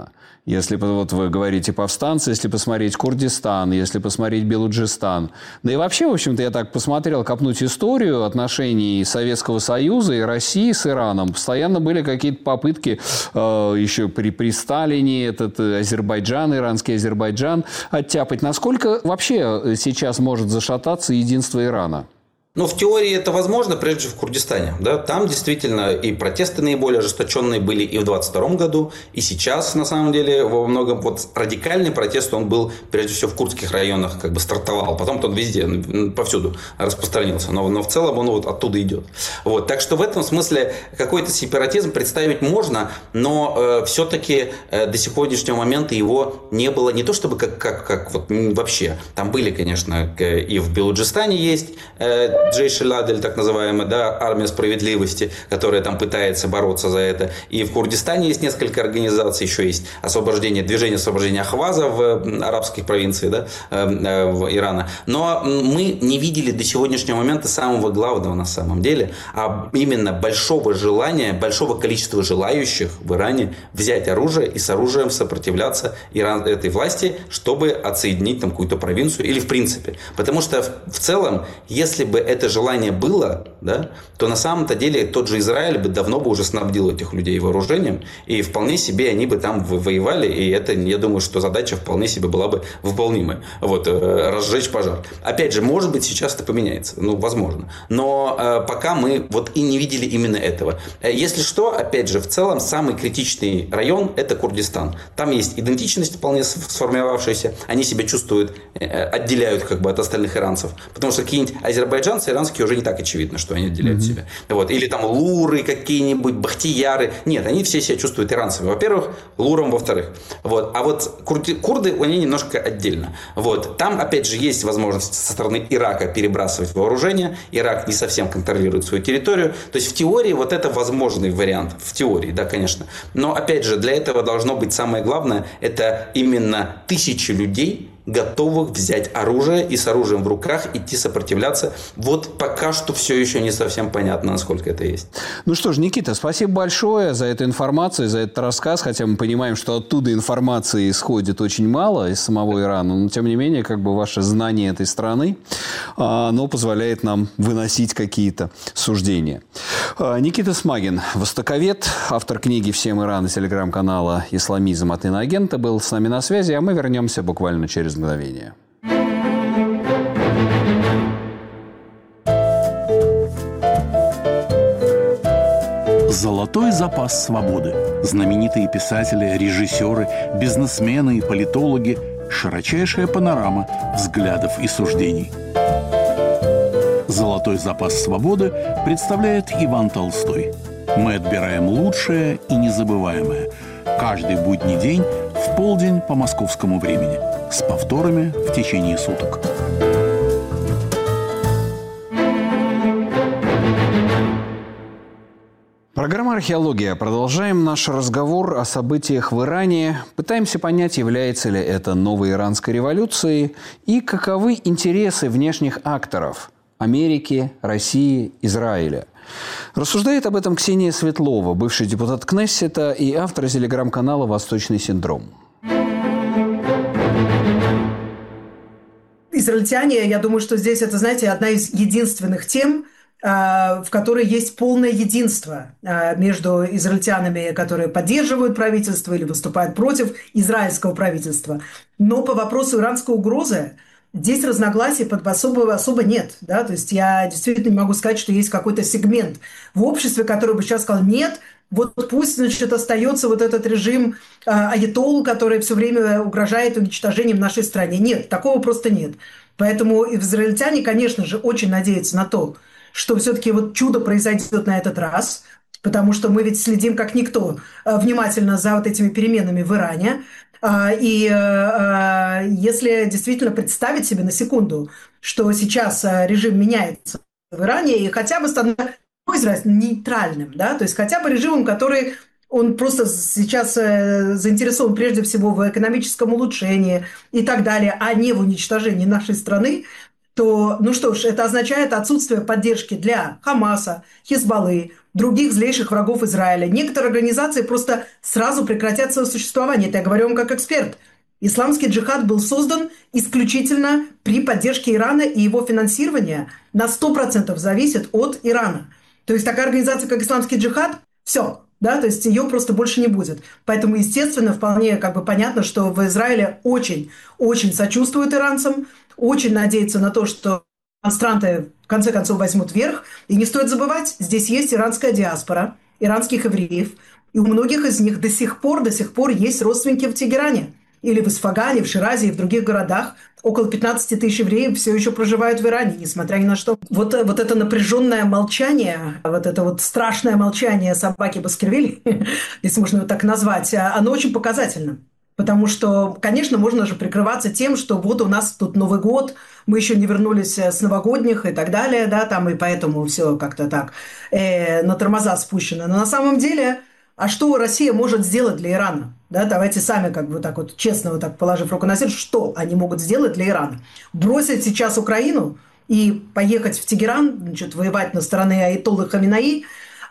Если вот вы говорите повстанцы, если посмотреть Курдистан, если посмотреть Белуджистан. Да и вообще, в общем-то, я так посмотрел, копнуть историю отношений Советского Союза и России с Ираном. Постоянно были какие-то попытки э, еще при, при Сталине этот Азербайджан, иранский Азербайджан оттяпать. Насколько вообще сейчас может зашататься единство Ирана? Ну, в теории это возможно, прежде всего в Курдистане. Да? Там действительно и протесты наиболее ожесточенные были и в двадцать втором году, и сейчас, на самом деле, во многом вот радикальный протест, он был прежде всего в курдских районах, как бы стартовал. Потом он везде, повсюду распространился. Но, но в целом он вот оттуда идет. Вот. Так что в этом смысле какой-то сепаратизм представить можно, но э, все-таки э, до сегодняшнего момента его не было. Не то чтобы как, как, как вот вообще. Там были, конечно, и в Белуджистане есть э, Джейш аль-Адль, так называемая, да, армия справедливости, которая там пытается бороться за это. И в Курдистане есть несколько организаций, еще есть освобождение, движение освобождения Ахваза в арабских провинциях, да, в Ирана. Но мы не видели до сегодняшнего момента самого главного на самом деле, а именно большого желания, большого количества желающих в Иране взять оружие и с оружием сопротивляться Иран, этой власти, чтобы отсоединить там какую-то провинцию или в принципе. Потому что в целом, если бы это желание было, да, то на самом-то деле тот же Израиль бы давно бы уже снабдил этих людей вооружением, и вполне себе они бы там воевали, и это, я думаю, что задача вполне себе была бы выполнимая. Вот, разжечь пожар. Опять же, может быть, сейчас это поменяется, ну, возможно. Но э, пока мы вот и не видели именно этого. Если что, опять же, в целом самый критичный район – это Курдистан. Там есть идентичность вполне сформировавшаяся, они себя чувствуют, э, отделяют как бы от остальных иранцев, потому что какие-нибудь азербайджанцы иранские уже не так очевидно, что они отделяют mm-hmm. себя. Вот. Или там луры какие-нибудь, бахтияры. Нет, они все себя чувствуют иранцами. Во-первых, луром, во-вторых. Вот. А вот курды, курды, они немножко отдельно. Вот. Там, опять же, есть возможность со стороны Ирака перебрасывать вооружение. Ирак не совсем контролирует свою территорию. То есть, в теории вот это возможный вариант. В теории, да, конечно. Но, опять же, для этого должно быть самое главное, это именно тысячи людей, готовых взять оружие и с оружием в руках идти сопротивляться. Вот пока что все еще не совсем понятно, насколько это есть. Ну что ж, Никита, спасибо большое за эту информацию, за этот рассказ, хотя мы понимаем, что оттуда информации исходит очень мало из самого Ирана, но тем не менее, как бы ваше знание этой страны, оно позволяет нам выносить какие-то суждения. Никита Смагин, востоковед, автор книги «Всем Иран» и телеграм-канала «Исламизм от иноагента» был с нами на связи, а мы вернемся буквально через мгновение. Золотой запас свободы. Знаменитые писатели, режиссеры, бизнесмены и политологи. Широчайшая панорама взглядов и суждений. Золотой запас свободы представляет Иван Толстой. Мы отбираем лучшее и незабываемое. Каждый будний день в полдень по московскому времени. С повторами в течение суток. Программа «Археология». Продолжаем наш разговор о событиях в Иране. Пытаемся понять, является ли это новой иранской революцией и каковы интересы внешних акторов – Америки, России, Израиля. Рассуждает об этом Ксения Светлова, бывший депутат Кнессета и автор телеграм-канала «Восточный синдром». Израильтяне, я думаю, что здесь это, знаете, одна из единственных тем, в которой есть полное единство между израильтянами, которые поддерживают правительство или выступают против израильского правительства. Но по вопросу иранской угрозы здесь разногласий под особо, особо нет. Да? То есть я действительно не могу сказать, что есть какой-то сегмент в обществе, который бы сейчас сказал «нет», вот пусть, значит, остается вот этот режим э, аятолл, который все время угрожает уничтожением нашей стране. Нет, такого просто нет. Поэтому израильтяне, конечно же, очень надеются на то, что все-таки вот чудо произойдет на этот раз, потому что мы ведь следим как никто э, внимательно за вот этими переменами в Иране. Э, и э, если действительно представить себе на секунду, что сейчас э, режим меняется в Иране и хотя бы становится нейтральным, да, то есть хотя бы режимом, который он просто сейчас э, заинтересован прежде всего в экономическом улучшении и так далее, а не в уничтожении нашей страны, то, ну что ж, это означает отсутствие поддержки для Хамаса, Хизбаллы, других злейших врагов Израиля. Некоторые организации просто сразу прекратят свое существование. Это я говорю вам как эксперт. Исламский джихад был создан исключительно при поддержке Ирана, и его финансирование на сто процентов зависит от Ирана. То есть такая организация, как Исламский джихад, все, да, то есть ее просто больше не будет. Поэтому, естественно, вполне как бы понятно, что в Израиле очень-очень сочувствуют иранцам, очень надеются на то, что демонстранты в конце концов возьмут верх. И не стоит забывать, здесь есть иранская диаспора, иранских евреев, и у многих из них до сих пор, до сих пор есть родственники в Тегеране. Или в Исфагане, в Ширазе и в других городах. Около пятнадцать тысяч евреев все еще проживают в Иране, несмотря ни на что. Вот, вот это напряженное молчание, вот это вот страшное молчание собаки Баскервилей, если можно его так назвать, оно очень показательно. Потому что, конечно, можно же прикрываться тем, что вот у нас тут Новый год, мы еще не вернулись с новогодних и так далее, да, там, и поэтому все как-то так э, на тормоза спущено. Но на самом деле... А что Россия может сделать для Ирана? Да, давайте сами, как бы так вот честно, вот так положив руку на сердце, что они могут сделать для Ирана? Бросить сейчас Украину и поехать в Тегеран, значит, воевать на стороне аятоллы Хаминеи,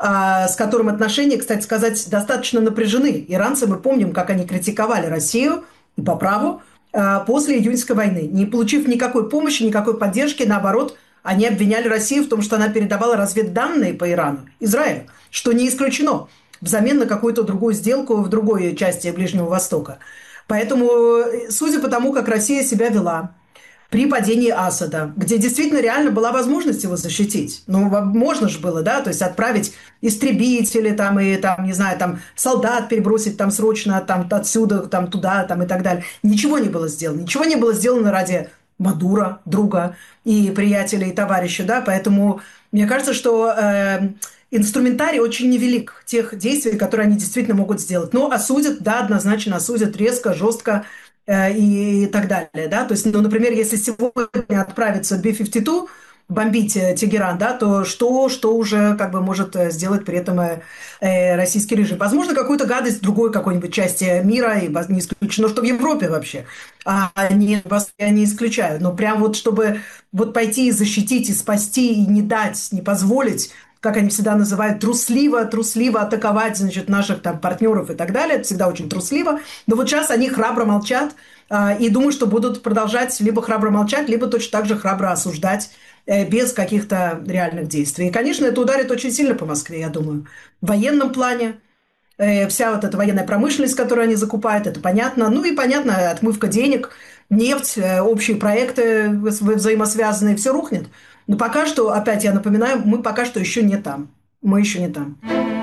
а, с которым отношения, кстати сказать, достаточно напряжены. Иранцы, мы помним, как они критиковали Россию, и по праву, а, после июньской войны. Не получив никакой помощи, никакой поддержки, наоборот, они обвиняли Россию в том, что она передавала разведданные по Ирану, Израилю, что не исключено. Взамен на какую-то другую сделку в другой части Ближнего Востока. Поэтому, судя по тому, как Россия себя вела при падении Асада, где действительно реально была возможность его защитить, ну, можно же было, да, то есть отправить истребители, там, и, там, не знаю, там, солдат перебросить там срочно там, отсюда, там, туда, там, и так далее. Ничего не было сделано. Ничего не было сделано ради Мадуро, друга и приятеля, и товарища, да, поэтому мне кажется, что... Э, инструментарий очень невелик тех действий, которые они действительно могут сделать. Но осудят, да, однозначно осудят резко, жестко э, и, и так далее. Да? То есть, ну, например, если сегодня отправится би пятьдесят два бомбить Тегеран, да, то что, что уже как бы может сделать при этом э, российский режим? Возможно, какую-то гадость в другой какой-нибудь части мира, и не исключено, что в Европе вообще. А не, я не исключаю. Но прям вот, чтобы вот пойти и защитить, и спасти, и не дать, не позволить, как они всегда называют, трусливо, трусливо атаковать, значит, наших там партнеров и так далее. Это всегда очень трусливо. Но вот сейчас они храбро молчат э, и думаю, что будут продолжать либо храбро молчать, либо точно так же храбро осуждать э, без каких-то реальных действий. И, конечно, это ударит очень сильно по Москве, я думаю. В военном плане. Э, вся вот эта военная промышленность, которую они закупают, это понятно. Ну и понятно, отмывка денег, нефть, э, общие проекты вза- взаимосвязанные, все рухнет. Но пока что, опять я напоминаю, мы пока что еще не там. Мы еще не там.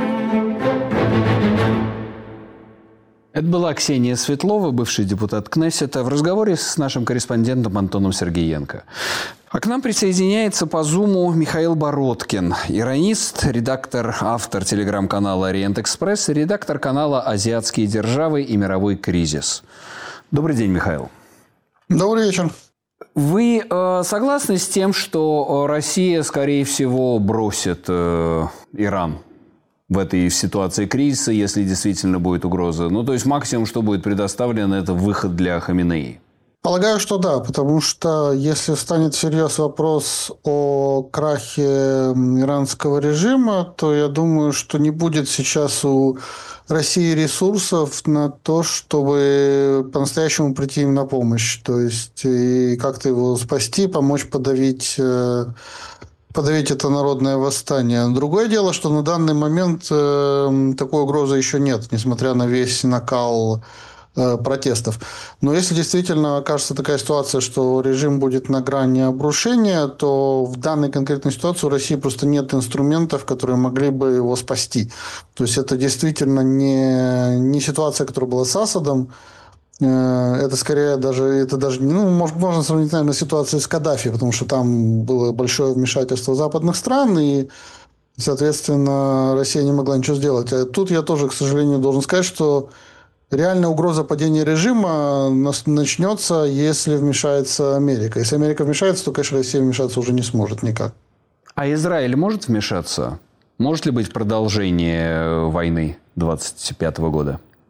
Это была Ксения Светлова, бывший депутат Кнессета, в разговоре с нашим корреспондентом Антоном Сергеенко. А к нам присоединяется по Зуму Михаил Бородкин, иронист, редактор, автор телеграм-канала «Ориент-Экспресс» и редактор канала «Азиатские державы и мировой кризис». Добрый день, Михаил. Добрый вечер. Вы э, согласны с тем, что Россия, скорее всего, бросит э, Иран в этой ситуации кризиса, если действительно будет угроза? Ну, то есть, максимум, что будет предоставлено, это выход для Хаминеи. Полагаю, что да, потому что если станет всерьез вопрос о крахе иранского режима, то я думаю, что не будет сейчас у России ресурсов на то, чтобы по-настоящему прийти им на помощь. То есть, и как-то его спасти, помочь подавить, подавить это народное восстание. Другое дело, что на данный момент такой угрозы еще нет, несмотря на весь накал протестов. Но если действительно окажется такая ситуация, что режим будет на грани обрушения, то в данной конкретной ситуации у России просто нет инструментов, которые могли бы его спасти. То есть это действительно не, не ситуация, которая была с Асадом. Это скорее даже, это даже ну, можно, можно сравнить, наверное, с ситуацией с Каддафи, потому что там было большое вмешательство западных стран, и, соответственно, Россия не могла ничего сделать. А тут я тоже, к сожалению, должен сказать, что реальная угроза падения режима начнется, если вмешается Америка. Если Америка вмешается, то, конечно, Россия вмешаться уже не сможет никак. А Израиль может вмешаться? Может ли быть продолжение войны двадцать пятого года?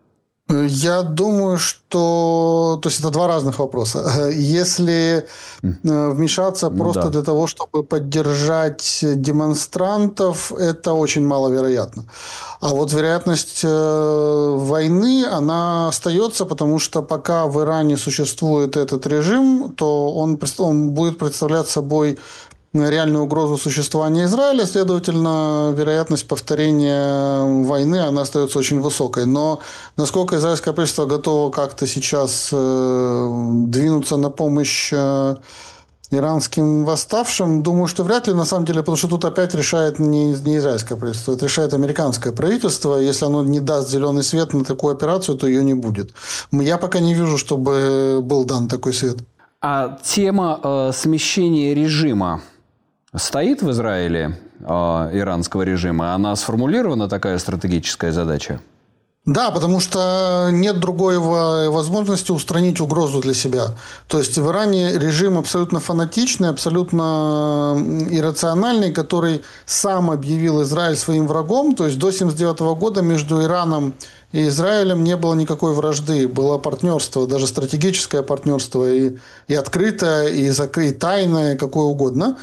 Я думаю, что... То есть это два разных вопроса. Если вмешаться ну, просто да. для того, чтобы поддержать демонстрантов, это очень маловероятно. А вот вероятность войны, она остается, потому что пока в Иране существует этот режим, то он, он будет представлять собой реальную угрозу существования Израиля, следовательно, вероятность повторения войны, она остается очень высокой. Но насколько израильское правительство готово как-то сейчас двинуться на помощь иранским восставшим, думаю, что вряд ли, на самом деле, потому что тут опять решает не, не израильское правительство, это решает американское правительство. Если оно не даст зеленый свет на такую операцию, то ее не будет. Я пока не вижу, чтобы был дан такой свет. А тема э, смещения режима стоит в Израиле, э, иранского режима? Она сформулирована, такая стратегическая задача? Да, потому что нет другой возможности устранить угрозу для себя. То есть в Иране режим абсолютно фанатичный, абсолютно иррациональный, который сам объявил Израиль своим врагом. То есть до тысяча девятьсот семьдесят девятого года между Ираном и Израилем не было никакой вражды. Было партнерство, даже стратегическое партнерство, и, и открытое, и, закры... и тайное, какое угодно.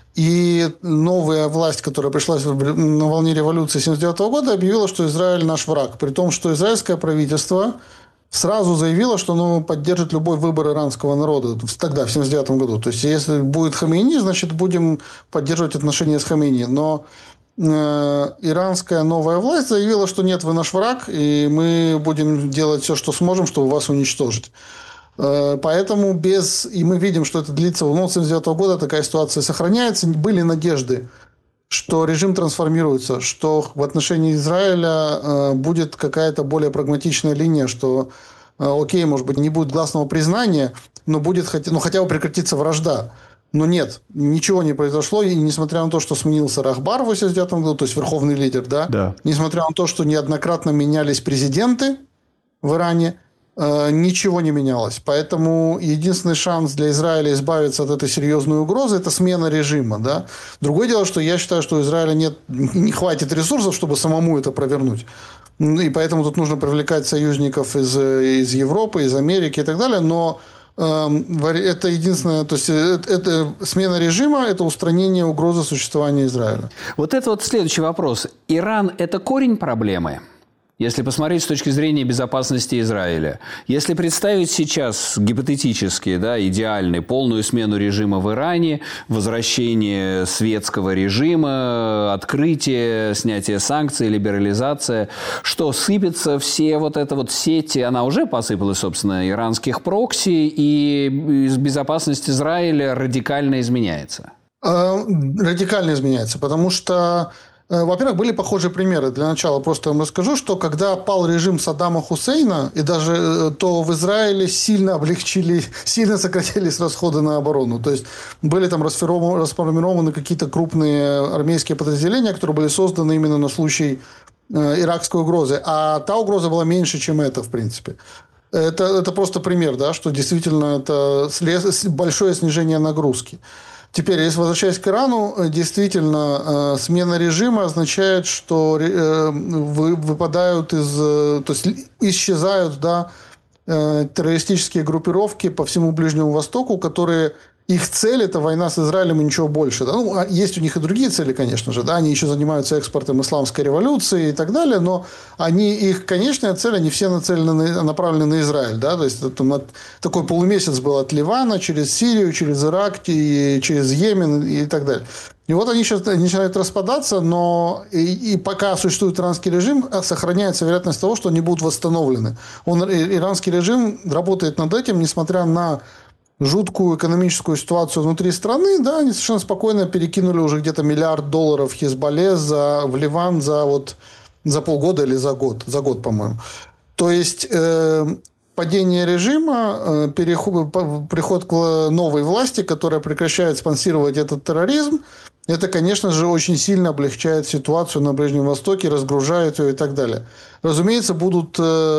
И новая власть, которая пришла на волне революции тысяча девятьсот семьдесят девятого года, объявила, что Израиль наш враг. При том, что израильское правительство сразу заявило, что оно поддержит любой выбор иранского народа. Тогда, в тысяча девятьсот семьдесят девятом году. То есть, если будет Хамейни, значит, будем поддерживать отношения с Хамейни. Но э, иранская новая власть заявила, что нет, вы наш враг, и мы будем делать все, что сможем, чтобы вас уничтожить. Поэтому без... И мы видим, что это длится... Ну, с тысяча девятьсот семьдесят девятого года такая ситуация сохраняется. Были надежды, что режим трансформируется, что в отношении Израиля будет какая-то более прагматичная линия, что, окей, может быть, не будет гласного признания, но будет ну, хотя бы прекратиться вражда. Но нет, ничего не произошло. И несмотря на то, что сменился Рахбар в восемьдесят девятом году, то есть верховный лидер, да? Да. Несмотря на то, что неоднократно менялись президенты в Иране, ничего не менялось. Поэтому единственный шанс для Израиля избавиться от этой серьезной угрозы – это смена режима. Да? Другое дело, что я считаю, что у Израиля нет, не хватит ресурсов, чтобы самому это провернуть. И поэтому тут нужно привлекать союзников из, из Европы, из Америки и так далее. Но э, это единственное, то есть это, это смена режима – это устранение угрозы существования Израиля. Вот это вот следующий вопрос. Иран – это корень проблемы? Если посмотреть с точки зрения безопасности Израиля, если представить сейчас гипотетически, да, идеальный, полную смену режима в Иране, возвращение светского режима, открытие, снятие санкций, либерализация, что сыпется все вот это вот сети, она уже посыпалась, собственно, иранских прокси, и безопасность Израиля радикально изменяется? Радикально изменяется, потому что... Во-первых, были похожие примеры. Для начала просто вам расскажу, что когда пал режим Саддама Хусейна, и даже то в Израиле сильно облегчили, сильно сократились расходы на оборону. То есть были там расформированы какие-то крупные армейские подразделения, которые были созданы именно на случай иракской угрозы. А та угроза была меньше, чем эта, в принципе. Это, это просто пример, да, что действительно это большое снижение нагрузки. Теперь, если возвращаясь к Ирану, действительно, смена режима означает, что выпадают из... То есть, исчезают, да, террористические группировки по всему Ближнему Востоку, которые... Их цель – это война с Израилем и ничего больше. Да? Ну, есть у них и другие цели, конечно же. Да? Они еще занимаются экспортом исламской революции и так далее. Но они, их конечная цель, они все нацелены, на, направлены на Израиль. Да? То есть, это, такой полумесяц был от Ливана через Сирию, через Ирак, и через Йемен и так далее. И вот они сейчас начинают распадаться, но и, и пока существует иранский режим, сохраняется вероятность того, что они будут восстановлены. Он, иранский режим работает над этим, несмотря на жуткую экономическую ситуацию внутри страны, да, они совершенно спокойно перекинули уже где-то миллиард долларов Хизбалле за, в Ливан за, вот, за полгода или за год, за год, по-моему. То есть э, падение режима, э, переход, приход к новой власти, которая прекращает спонсировать этот терроризм, Это, конечно же, очень сильно облегчает ситуацию на Ближнем Востоке, разгружает ее и так далее. Разумеется, будут,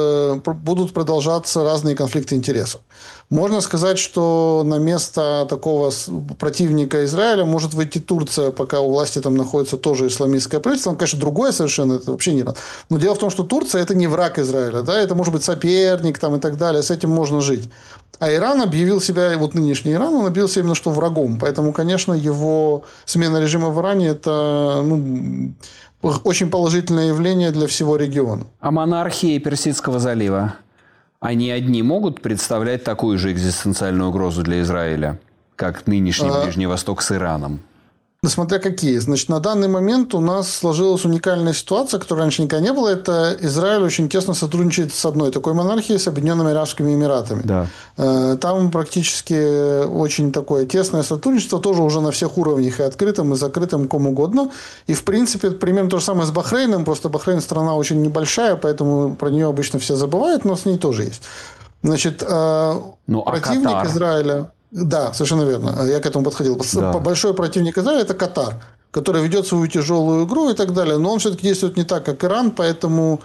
будут продолжаться разные конфликты интересов. Можно сказать, что на место такого противника Израиля может выйти Турция, пока у власти там находится тоже исламистское правительство. Он, конечно, другое совершенно, это вообще не... Но дело в том, что Турция – это не враг Израиля, да, это может быть соперник там, и так далее, с этим можно жить. А Иран объявил себя, вот нынешний Иран, он объявил себя именно что врагом. Поэтому, конечно, его смена режима в Иране – это ну, очень положительное явление для всего региона. А монархии Персидского залива, они одни могут представлять такую же экзистенциальную угрозу для Израиля, как нынешний а... Ближний Восток с Ираном? Смотря какие. Значит, на данный момент у нас сложилась уникальная ситуация, которой раньше никогда не было. Это Израиль очень тесно сотрудничает с одной такой монархией, с Объединенными Арабскими Эмиратами. Да. Там практически очень такое тесное сотрудничество, тоже уже на всех уровнях, и открытым, и закрытым, кому угодно. И, в принципе, примерно то же самое с Бахрейном. Просто Бахрейн страна очень небольшая, поэтому про нее обычно все забывают, но с ней тоже есть. Значит, ну, противник а Израиля... Да, совершенно верно. Я к этому подходил. Да. Большой противник Израиля – это Катар, который ведет свою тяжелую игру и так далее. Но он все-таки действует не так, как Иран, поэтому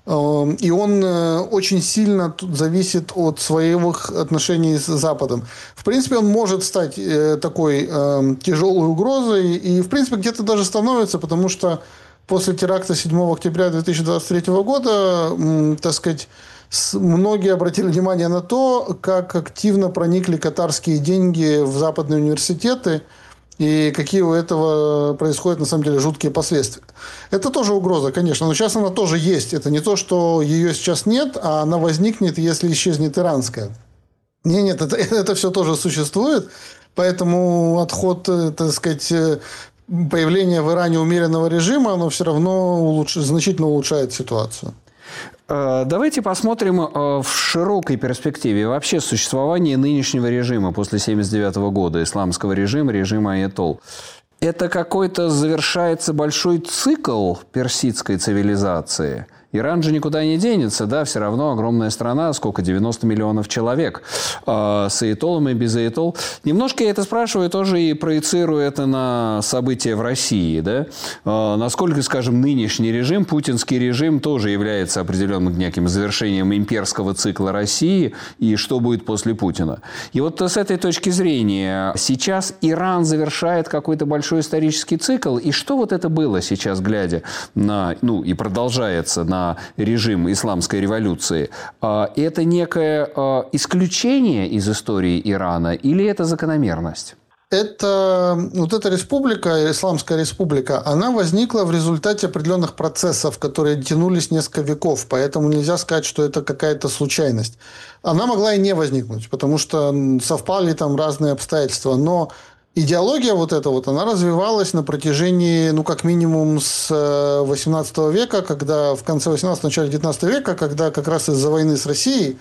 э, и он э, очень сильно тут зависит от своих отношений с Западом. В принципе, он может стать э, такой э, тяжелой угрозой и, в принципе, где-то даже становится, потому что после теракта седьмого октября две тысячи двадцать третьего года, э, так сказать, многие обратили внимание на то, как активно проникли катарские деньги в западные университеты и какие у этого происходят, на самом деле, жуткие последствия. Это тоже угроза, конечно, но сейчас она тоже есть. Это не то, что ее сейчас нет, а она возникнет, если исчезнет иранская. Нет, нет, это, это все тоже существует, поэтому отход, так сказать, появление в Иране умеренного режима, оно все равно улуч... значительно улучшает ситуацию. Давайте посмотрим в широкой перспективе вообще существование нынешнего режима после тысяча девятьсот семьдесят девятого года, исламского режима, режима аятолл. Это какой-то завершается большой цикл персидской цивилизации. Иран же никуда не денется, да, все равно огромная страна, сколько, девяносто миллионов человек, э, с аятоллом и без аятолл. Немножко я это спрашиваю тоже и проецирую это на события в России, да. Э, насколько, скажем, нынешний режим, путинский режим, тоже является определенным неким завершением имперского цикла России, и что будет после Путина. И вот с этой точки зрения, сейчас Иран завершает какой-то большой исторический цикл, и что вот это было сейчас, глядя на, ну, и продолжается на режим исламской революции, это некое исключение из истории Ирана или это закономерность? Это, вот эта республика, Исламская республика, она возникла в результате определенных процессов, которые тянулись несколько веков, поэтому нельзя сказать, что это какая-то случайность. Она могла и не возникнуть, потому что совпали там разные обстоятельства, но идеология вот эта вот, она развивалась на протяжении, ну, как минимум, с восемнадцатого века, когда в конце восемнадцатого, начале девятнадцатого века, когда как раз из-за войны с Россией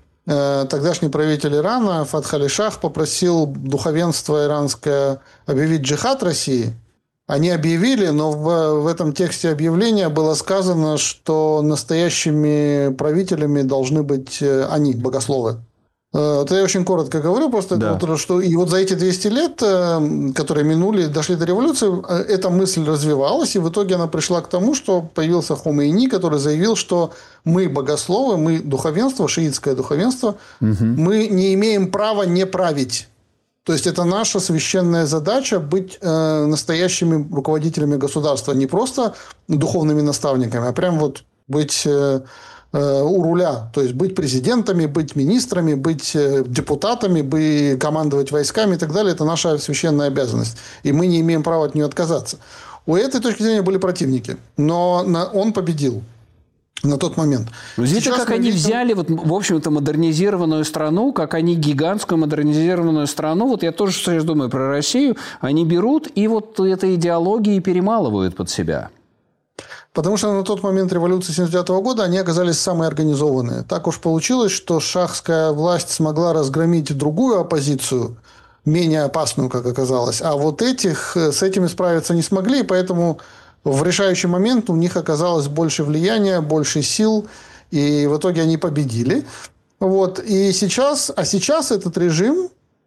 э, тогдашний правитель Ирана Фатх Али-Шах попросил духовенство иранское объявить джихад России. Они объявили, но в, в этом тексте объявления было сказано, что настоящими правителями должны быть они, богословы. Это я очень коротко говорю, просто да. вот, что и вот за эти двести лет, которые минули, дошли до революции, эта мысль развивалась, и в итоге она пришла к тому, что появился Хомейни, который заявил, что мы богословы, мы духовенство, шиитское духовенство, угу. мы не имеем права не править. То есть это наша священная задача быть э, настоящими руководителями государства, не просто духовными наставниками, а прям вот быть э, у руля, то есть быть президентами, быть министрами, быть депутатами, быть, командовать войсками и так далее. Это наша священная обязанность. И мы не имеем права от нее отказаться. У этой точки зрения были противники, но он победил на тот момент. Видите, как они видим... взяли, вот, в общем-то, модернизированную страну, как они гигантскую модернизированную страну, вот я тоже сейчас думаю про Россию, они берут и вот этой идеологией перемалывают под себя. Потому что на тот момент революции семьдесят девятого года они оказались самые организованные. Так уж получилось, что шахская власть смогла разгромить другую оппозицию, менее опасную, как оказалось. А вот этих с этими справиться не смогли, и поэтому в решающий момент у них оказалось больше влияния, больше сил, и в итоге они победили. Вот. И сейчас, а сейчас этот режим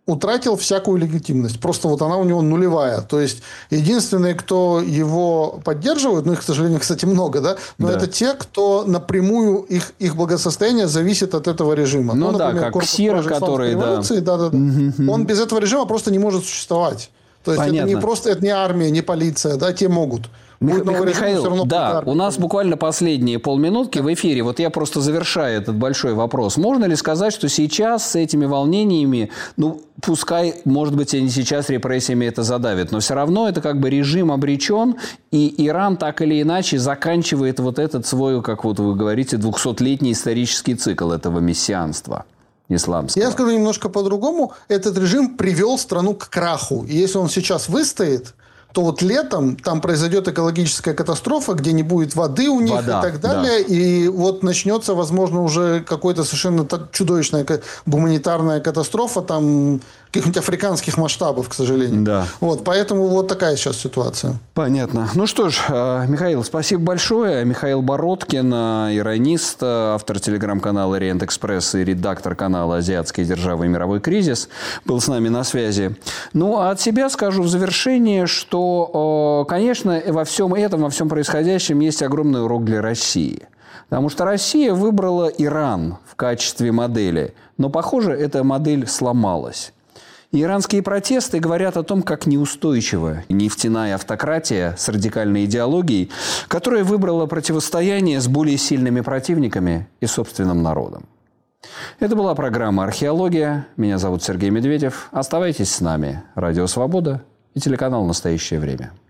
утратил всякую легитимность. Просто вот она у него нулевая. То есть, единственные, кто его поддерживает, ну, их, к сожалению, кстати, много, да, но да. это те, кто напрямую, их, их благосостояние зависит от этого режима. Ну, ну да, например, как Сира, который, да. да, да, да. Угу. Он без этого режима просто не может существовать. То есть, Понятно. это не просто, это не армия, не полиция, да, те могут. Мих- Михаил, да, у нас буквально последние полминутки в эфире. Вот я просто завершаю этот большой вопрос. Можно ли сказать, что сейчас с этими волнениями, ну, пускай, может быть, они сейчас репрессиями это задавят, но все равно это как бы режим обречен, и Иран так или иначе заканчивает вот этот свой, как вот вы говорите, двухсотлетний исторический цикл этого мессианства исламского. Я скажу немножко по-другому. Этот режим привел страну к краху. И если он сейчас выстоит, то вот летом там произойдет экологическая катастрофа, где не будет воды у них Вода, и так далее. Да. И вот начнется, возможно, уже какой-то совершенно чудовищная гуманитарная катастрофа там каких-нибудь африканских масштабов, к сожалению. Да. Вот, поэтому вот такая сейчас ситуация. Понятно. Ну что ж, Михаил, спасибо большое. Михаил Бородкин, иронист, автор телеграм-канала «Ориент Экспресс» и редактор канала «Азиатские державы и мировой кризис», был с нами на связи. Ну, а от себя скажу в завершение, что, конечно, во всем этом, во всем происходящем есть огромный урок для России. Потому что Россия выбрала Иран в качестве модели. Но, похоже, эта модель сломалась. Иранские протесты говорят о том, как неустойчива нефтяная автократия с радикальной идеологией, которая выбрала противостояние с более сильными противниками и собственным народом. Это была программа «Археология». Меня зовут Сергей Медведев. Оставайтесь с нами. Радио «Свобода» и телеканал «Настоящее время».